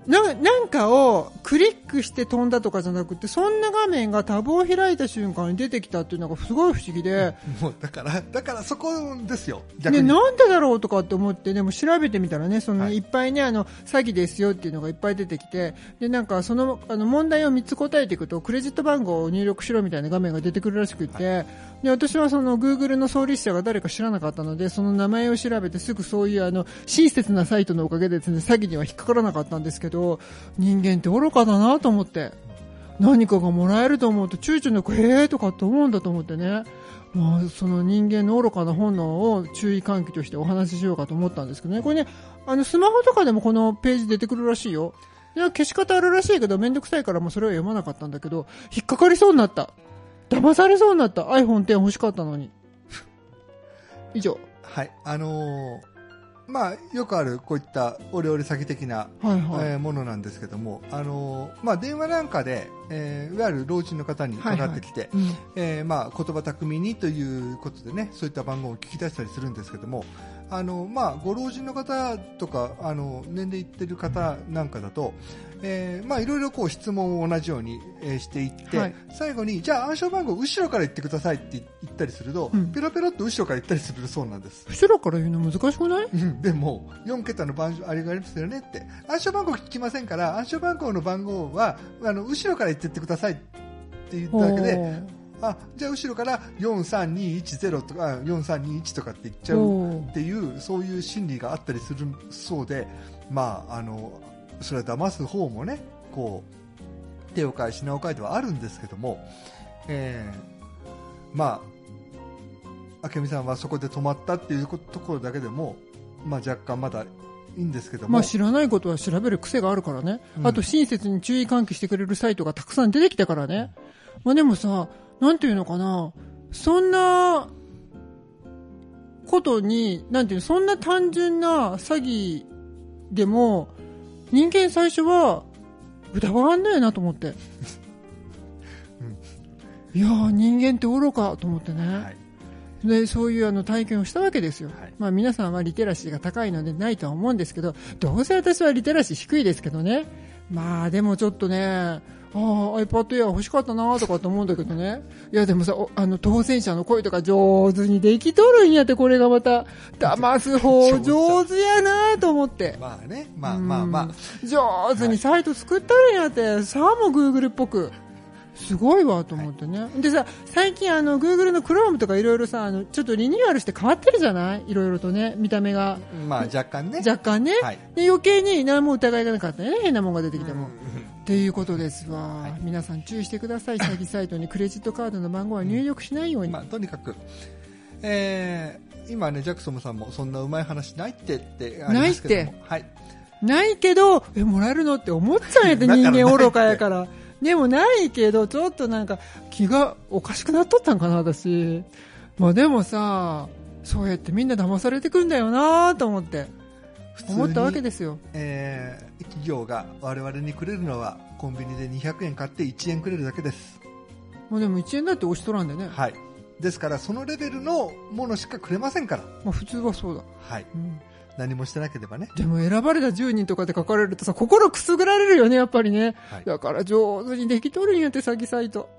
なんかをクリックして飛んだとかじゃなくて、そんな画面がタブを開いた瞬間に出てきたっていうのがすごい不思議で、 もうだからそこですよ、 でなんでだろうとかって思って、でも調べてみたらね、いっぱいね、詐欺ですよっていうのがいっぱい出てきて、でなんか問題を3つ答えていくとクレジット番号を入力しろみたいな画面が出てくるらしくて、で私はGoogle の創立者が誰か知らなかったので、その名前を調べてすぐそういう親切なサイトのおかげでですね、詐欺には引っかからなかったんですけど、人間って愚かだなと思って、何かがもらえると思うと躊躇なくへーとかって思うんだと思ってね、まあ、その人間の愚かな本能を注意喚起としてお話ししようかと思ったんですけどね。これね、スマホとかでもこのページ出てくるらしいよ。消し方あるらしいけどめんどくさいからもうそれは読まなかったんだけど、引っかかりそうになった、騙されそうになった。 iPhone X 欲しかったのに以上。 はい、まあ、よくあるこういったオレオレ詐欺的な、ものなんですけども、まあ、電話なんかで、いわゆる老人の方にかかってきて、まあ、言葉巧みにということでね、そういった番号を聞き出したりするんですけども、まあ、ご老人の方とか年齢いってる方なんかだと、まあ、いろいろこう質問を同じように、していって、最後にじゃあ暗証番号後ろから言ってくださいって言ったりすると、ペロペロっと後ろから言ったりするそうなんです。 後ろから言うの難しくない？ でも4桁の番号あれがありますよねって、暗証番号聞きませんから、暗証番号の番号は後ろから言ってくださいって言っただけで、じゃあ後ろから43210とか4321とかって言っちゃうっていう、そういう心理があったりするそうで、まあそれは騙す方もね、こう手を変え品を変えてはあるんですけども、まあ明美さんはそこで止まったっていうところだけでも、まあ、若干まだいいんですけども、 まあ、知らないことは調べる癖があるからね、あと親切に注意喚起してくれるサイトがたくさん出てきたからね、まあ、でもさ、なんていうのかな、そんなことに、なんていうの、そんな単純な詐欺でも人間最初は疑わんないなと思って、いやー、人間って愚かと思ってね、でそういう体験をしたわけですよ、まあ、皆さんはリテラシーが高いのでないとは思うんですけど、どうせ私はリテラシー低いですけどね、まあでもちょっとね、iPad Air 欲しかったなとかと思うんだけどね、いやでもさ、当選者の声とか上手にできとるんやって、これがまた騙す方上手やなと思って、 まあね、まあ上手にサイト作ったるんやって、さあも Google っぽくすごいわと思ってね、でさ、最近Google の Chrome とかいろいろさ、ちょっとリニューアルして変わってるじゃない、いろいろとね、見た目が、 まあ若干ね、 で余計に何も疑いがなかったね、変なもんが出てきても、っていうことですわ、皆さん注意してください。詐欺サイトにクレジットカードの番号は入力しないように、 まあ、とにかく、今ね、ジャクソムさんもそんなうまい話ないってありますけども、 ないけどもらえるのって思っちゃうんやって、人間愚かやからでもないけど、ちょっとなんか気がおかしくなっとったんかな私。まあでもさ、そうやってみんな騙されてくんだよなと思って思ったわけですよ。 企業が我々にくれるのはコンビニで200円買って1円くれるだけです。 もうでも1円だって押しとらんでね。 はい。ですからそのレベルのものしかくれませんから。 まあ普通はそうだ。 はい。何もしてなければね。 でも選ばれた10人とかで書かれるとさ、心くすぐられるよね、やっぱりね、だから上手にできとるんやって、詐欺サイト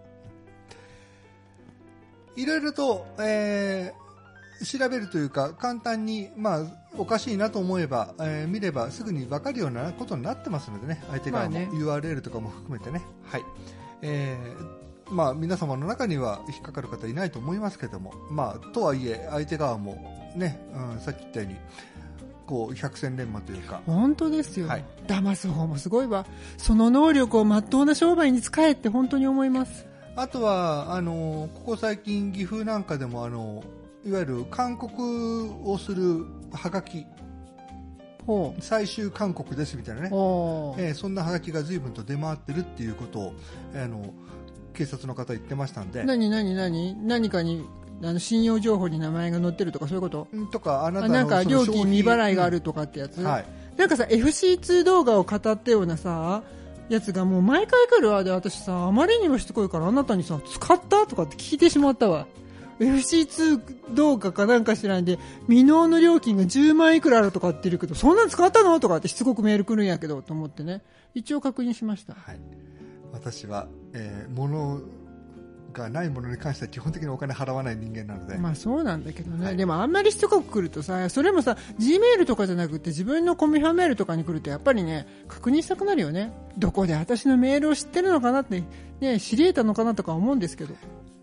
いろいろと、調べるというか簡単に、まあ、おかしいなと思えば、見ればすぐに分かるようなことになってますのでね、相手側も URL とかも含めてね、はい、まあ、皆様の中には引っかかる方いないと思いますけども、まあ、とはいえ相手側もね、さっき言ったようにこう百戦錬磨というか、 本当ですよ、騙す方もすごいわ。その能力を真っ当な商売に使えって本当に思います。 あとはここ最近岐阜なんかでもいわゆる勧告をするハガキ、最終勧告ですみたいなね、そんなハガキが随分と出回ってるっていうことを警察の方言ってましたんで。 何かに信用情報に名前が載ってるとかそういうこととか、あなたのなんか料金未払いがあるとかってやつ、なんかさ FC2 動画を語ったようなさやつがもう毎回来るわ。で私さ、あまりにもしつこいから、あなたにさ使ったとかって聞いてしまったわ。 FC2 動画かなんか知らんで、未納の料金が10万いくらあるとかって言うけど、そんなん使ったのとかってしつこくメール来るんやけど、と思ってね。一応確認しました。 はい。私は、物がないものに関しては基本的にお金払わない人間なので。 まあそうなんだけどね。 はい、 でもあんまりしつこく来るとさ、それもさ、G メールとかじゃなくて自分のコミュファメールとかに来るとやっぱりね、確認したくなるよね。どこで私のメールを知ってるのかなって、ね、知り得たのかなとか思うんですけど。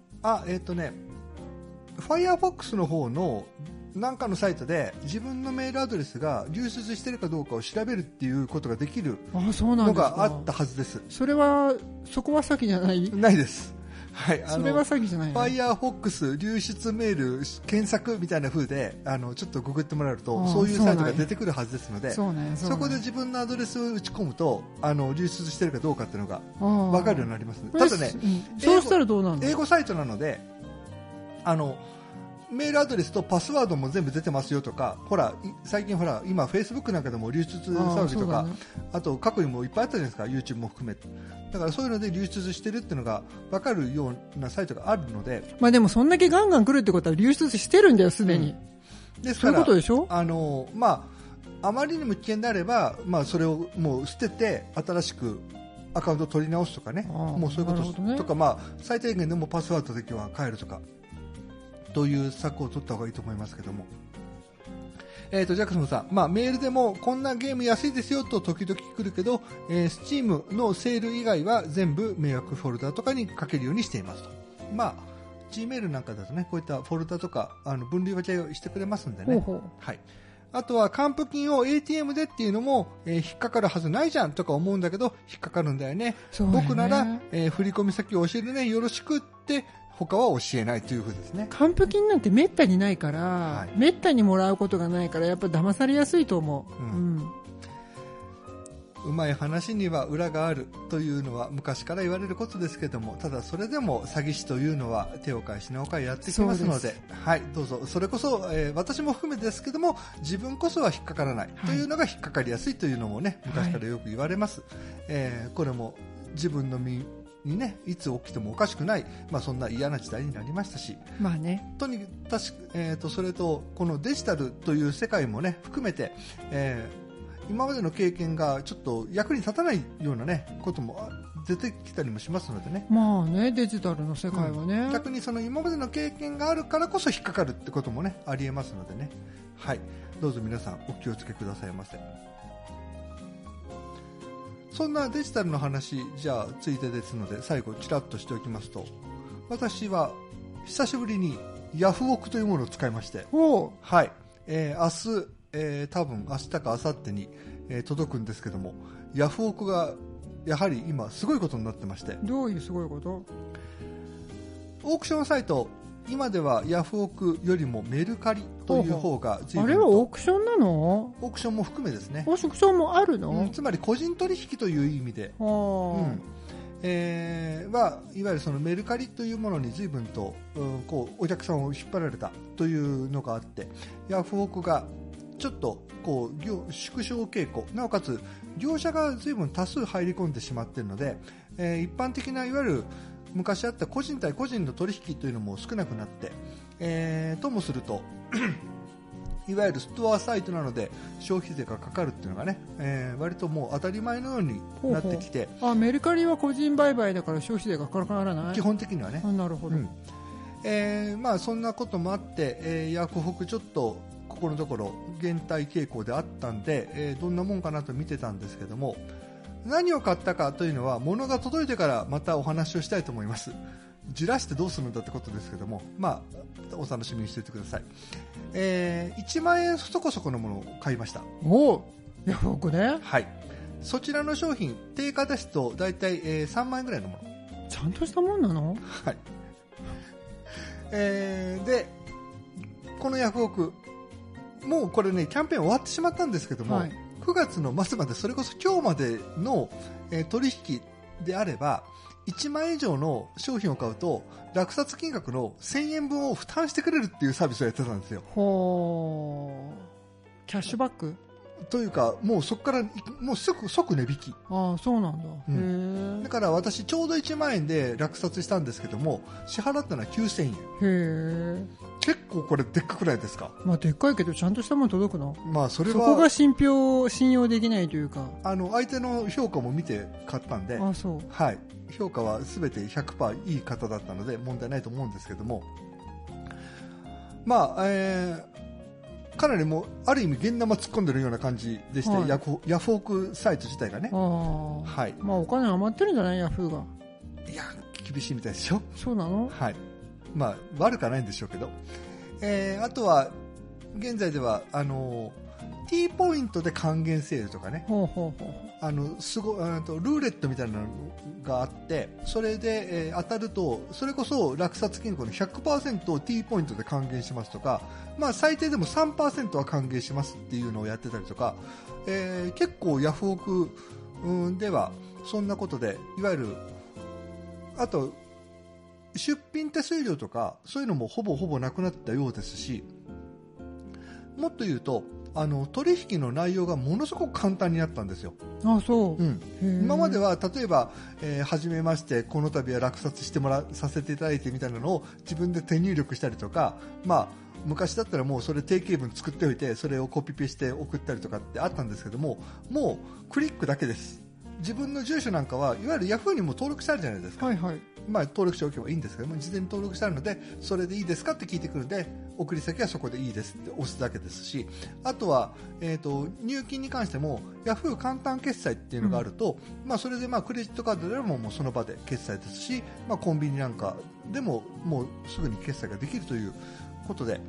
Firefox の方のなんかのサイトで自分のメールアドレスが流出しているかどうかを調べるっていうことができるのがあったはずです。 それは、そこは詐欺じゃない？ ないです。はい、 それは詐欺じゃない、ね。 Firefox 流出メール検索みたいな風でちょっとググってもらうとそういうサイトが出てくるはずですので、そこで自分のアドレスを打ち込むと流出しているかどうかっていうのが分かるようになります、ね。ただね、 そうしたらどうなるの？ 英語サイトなのでメールアドレスとパスワードも全部出てますよとか、ほら最近ほら今 Facebook なんかでも流出騒ぎとか、あと過去にもいっぱいあったじゃないですか、 YouTube も含めて。だからそういうので流出してるっていうのが分かるようなサイトがあるので、 まあでもそんだけガンガン来るってことは流出してるんだよすでに、 ですからそういうことでしょ。 あまりにも危険であれば、それをもう捨てて新しくアカウントを取り直すとかね、もうそういうこと、ね、とか、最低限でもパスワードだけは変えるとかという策を取った方がいいと思いますけども、ジャクソンさん、メールでもこんなゲーム安いですよと時々来るけど、Steam のセール以外は全部迷惑フォルダとかにかけるようにしていますと。Gmail なんかだとね、こういったフォルダとか分類分けをしてくれますんでね。はい。あとは還付金を ATM でっていうのも、引っかかるはずないじゃんとか思うんだけど引っかかるんだよね。僕なら、振込先を教えるね、よろしくって他は教えないというふうですね。 還付金なんてめったにないから、めったにもらうことがないからやっぱ騙されやすいと思う。うまい話には裏があるというのは昔から言われることですけども、ただそれでも詐欺師というのは手を変え品を変えやってきますので、はい、どうぞそれこそ、私も含めですけども自分こそは引っかからないというのが引っかかりやすいというのもね、昔からよく言われます。これも自分の身にね、いつ起きてもおかしくない、そんな嫌な時代になりましたし、とにかく、それとこのデジタルという世界もね含めて、今までの経験がちょっと役に立たないようなねことも出てきたりもしますのでね。 デジタルの世界はね、 逆にその今までの経験があるからこそ引っかかるってこともねありえますのでね。はい、どうぞ皆さんお気をつけくださいませ。そんなデジタルの話、じゃあついでですので最後ちらっとしておきますと、私は久しぶりにヤフオクというものを使いまして、はい、明日、多分明日か明後日に、届くんですけども、ヤフオクがやはり今すごいことになってまして。 どういうすごいこと？ オークションサイト、今ではヤフオクよりもメルカリという方が随分と。 あれはオークションなの？ オークションも含めですね。 オークションもあるの？ つまり個人取引という意味で、いわゆるそのメルカリというものに随分と、こうお客さんを引っ張られたというのがあって、ヤフオクがちょっとこう縮小傾向、なおかつ業者が随分多数入り込んでしまっているので、一般的ないわゆる昔あった個人対個人の取引というのも少なくなって、ともするといわゆるストアサイトなので消費税がかかるっていうのがね、割ともう当たり前のようになってきて、 メルカリは個人売買だから消費税がかからない？ 基本的にはね。 なるほど。 そんなこともあって、ヤフオクちょっとここのところ減退傾向であったんで、どんなもんかなと見てたんですけども、何を買ったかというのは物が届いてからまたお話をしたいと思います。じらしてどうするんだってことですけども、お楽しみにしておいてください。1万円そこそこのものを買いました。 ヤフオクね。 はい。そちらの商品定価ですとだいたい3万円ぐらいのもの。 ちゃんとしたもんなの？ はい。でこのヤフオクもうこれねキャンペーン終わってしまったんですけども、9月の末まで、それこそ今日までの、取引であれば1万円以上の商品を買うと落札金額の1000円分を負担してくれるっていうサービスをやってたんですよ。 キャッシュバック？ というかもうそこからもう即値引き。 ああ、そうなんだ。 うんへえ。 だから私ちょうど1万円で落札したんですけども、支払ったのは9000円。 へえ。 結構これでっかくないですか。 まあでっかいけどちゃんとしたもの届くの？ まあそれそこがは信用できないというか。 相手の評価も見て買ったんで、 あ、そう。 はい、評価は全て 100% いい方だったので問題ないと思うんですけども、まあかなりもうある意味現玉突っ込んでるような感じでして、 はい、 ヤフオクサイト自体がね、はい、 まあお金余ってるんじゃない、ヤフーが。 いや厳しいみたいですよ。 そうなの？ はい、まあ悪くはないんでしょうけど、あとは現在ではT ポイントで還元セールとかね、 ほうほうほう。 ルーレットみたいなのがあって、それで、当たるとそれこそ落札金額の 100% を T ポイントで還元しますとか、まあ、最低でも 3% は還元しますっていうのをやってたりとか、結構ヤフオク、ではそんなことで、いわゆるあと出品手数料とかそういうのもほぼなくなったようですし、もっと言うと取引の内容がものすごく簡単になったんですよ。 あ、そう。 今までは例えば、初めましてこの度は落札してさせていただいてみたいなのを自分で手入力したりとか、まあ、昔だったらもうそれ定型文作っておいてそれをコピペして送ったりとかってあったんですけども、もうクリックだけです。自分の住所なんかはいわゆるヤフーにも登録してあるじゃないですか。 はいはい。 まあ、登録しておけばいいんですけども、事前に登録してあるのでそれでいいですかって聞いてくるので、送り先はそこでいいですって押すだけですし、あとは、入金に関してもヤフー簡単決済っていうのがあると、まあ、それでまあクレジットカードでももうその場で決済ですし、まあ、コンビニなんかでももうすぐに決済ができるということで、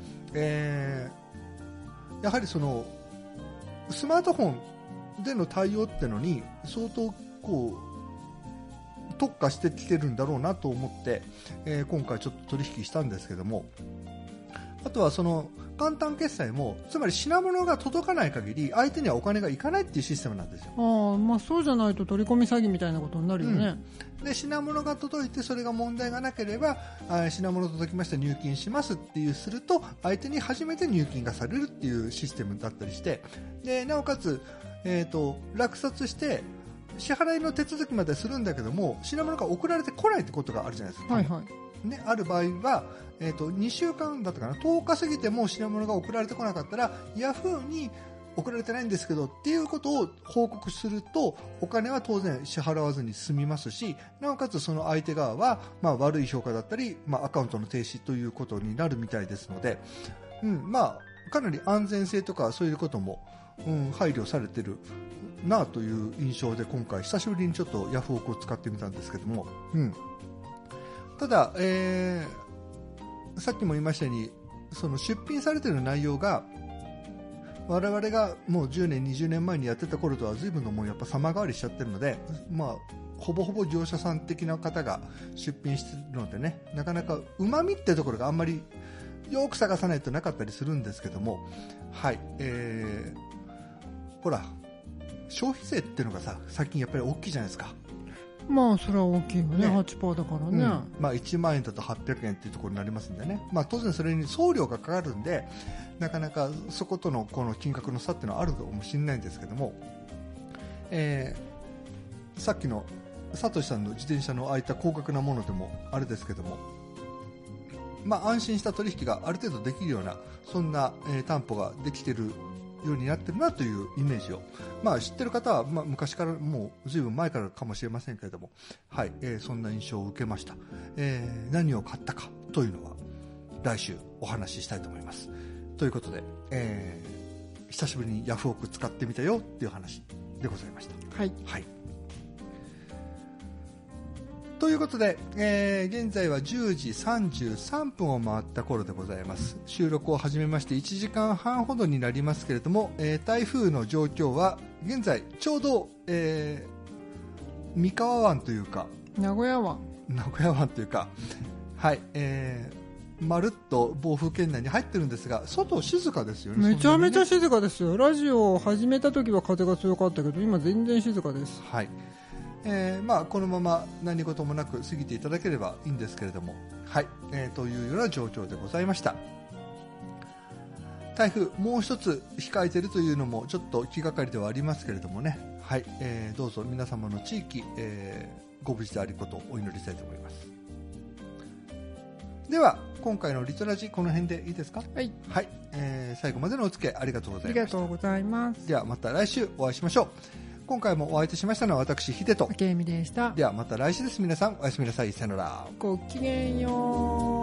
やはりそのスマートフォンでの対応ってのに相当こう特化してきてるんだろうなと思って、今回ちょっと取引したんですけども、あとはその簡単決済もつまり品物が届かない限り相手にはお金がいかないっていうシステムなんですよ。 あ、まあ、そうじゃないと取り込み詐欺みたいなことになるよね。 で品物が届いてそれが問題がなければ、品物届きました入金しますっていうすると相手に初めて入金がされるっていうシステムだったりして、でなおかつ、落札して支払いの手続きまでするんだけども品物が送られてこないってことがあるじゃないですか。 はいはい。 ね、ある場合は、2週間だったかな、10日過ぎても品物が送られてこなかったらヤフーに送られてないんですけどっていうことを報告するとお金は当然支払わずに済みますし、なおかつその相手側は、まあ、悪い評価だったり、まあ、アカウントの停止ということになるみたいですので、まあ、かなり安全性とかそういうことも、配慮されてるなという印象で今回久しぶりにちょっとヤフオクを使ってみたんですけども、ただ、さっきも言いましたようにその出品されている内容が我々がもう10年20年前にやってた頃とは随分のもうやっぱ様変わりしちゃってるので、まあ、ほぼほぼ業者さん的な方が出品してるのでね、なかなかうまみってところがあんまりよく探さないとなかったりするんですけども、はい、ほら消費税っていうのがさ最近やっぱり大きいじゃないですか。 まあそれは大きいよね、8% だからね、 まあ、1万円だと800円っていうところになりますんでね、まあ、当然それに送料がかかるんでなかなかそことのこの金額の差っていうのはあるかもしれないんですけども、さっきのサトシさんの自転車のああいった高額なものでもあれですけども、まあ、安心した取引がある程度できるようなそんな、担保ができているようになってるなというイメージを、まあ、知ってる方は、まあ、昔からもうずいぶん前からかもしれませんけれども、はい、そんな印象を受けました。何を買ったかというのは来週お話ししたいと思います。ということで、久しぶりにヤフオク使ってみたよっていう話でございました。 はい、 はい、ということで、現在は10時33分を回った頃でございます。収録を始めまして1時間半ほどになりますけれども、台風の状況は現在ちょうど、三河湾というか名古屋湾というか、はい、まるっと暴風圏内に入ってるんですが外静かですよね。 めちゃめちゃ静かですよ。ラジオを始めた時は風が強かったけど今全然静かです。 はい、まあ、このまま何事もなく過ぎていただければいいんですけれども、はい、というような状況でございました。 台風もう一つ控えているというのもちょっと気がかりではありますけれどもね、はい、どうぞ皆様の地域、ご無事であることをお祈りしたいと思います。では今回のリトラジこの辺でいいですか。 はい、 はい、最後までのお付き合いありがとうございました。 ありがとうございます。 ではまた来週お会いしましょう。今回もお相手しましたのは私ヒデと明美でした。 ではまた来週です。皆さんおやすみなさい。さよなら。 ごきげんよう。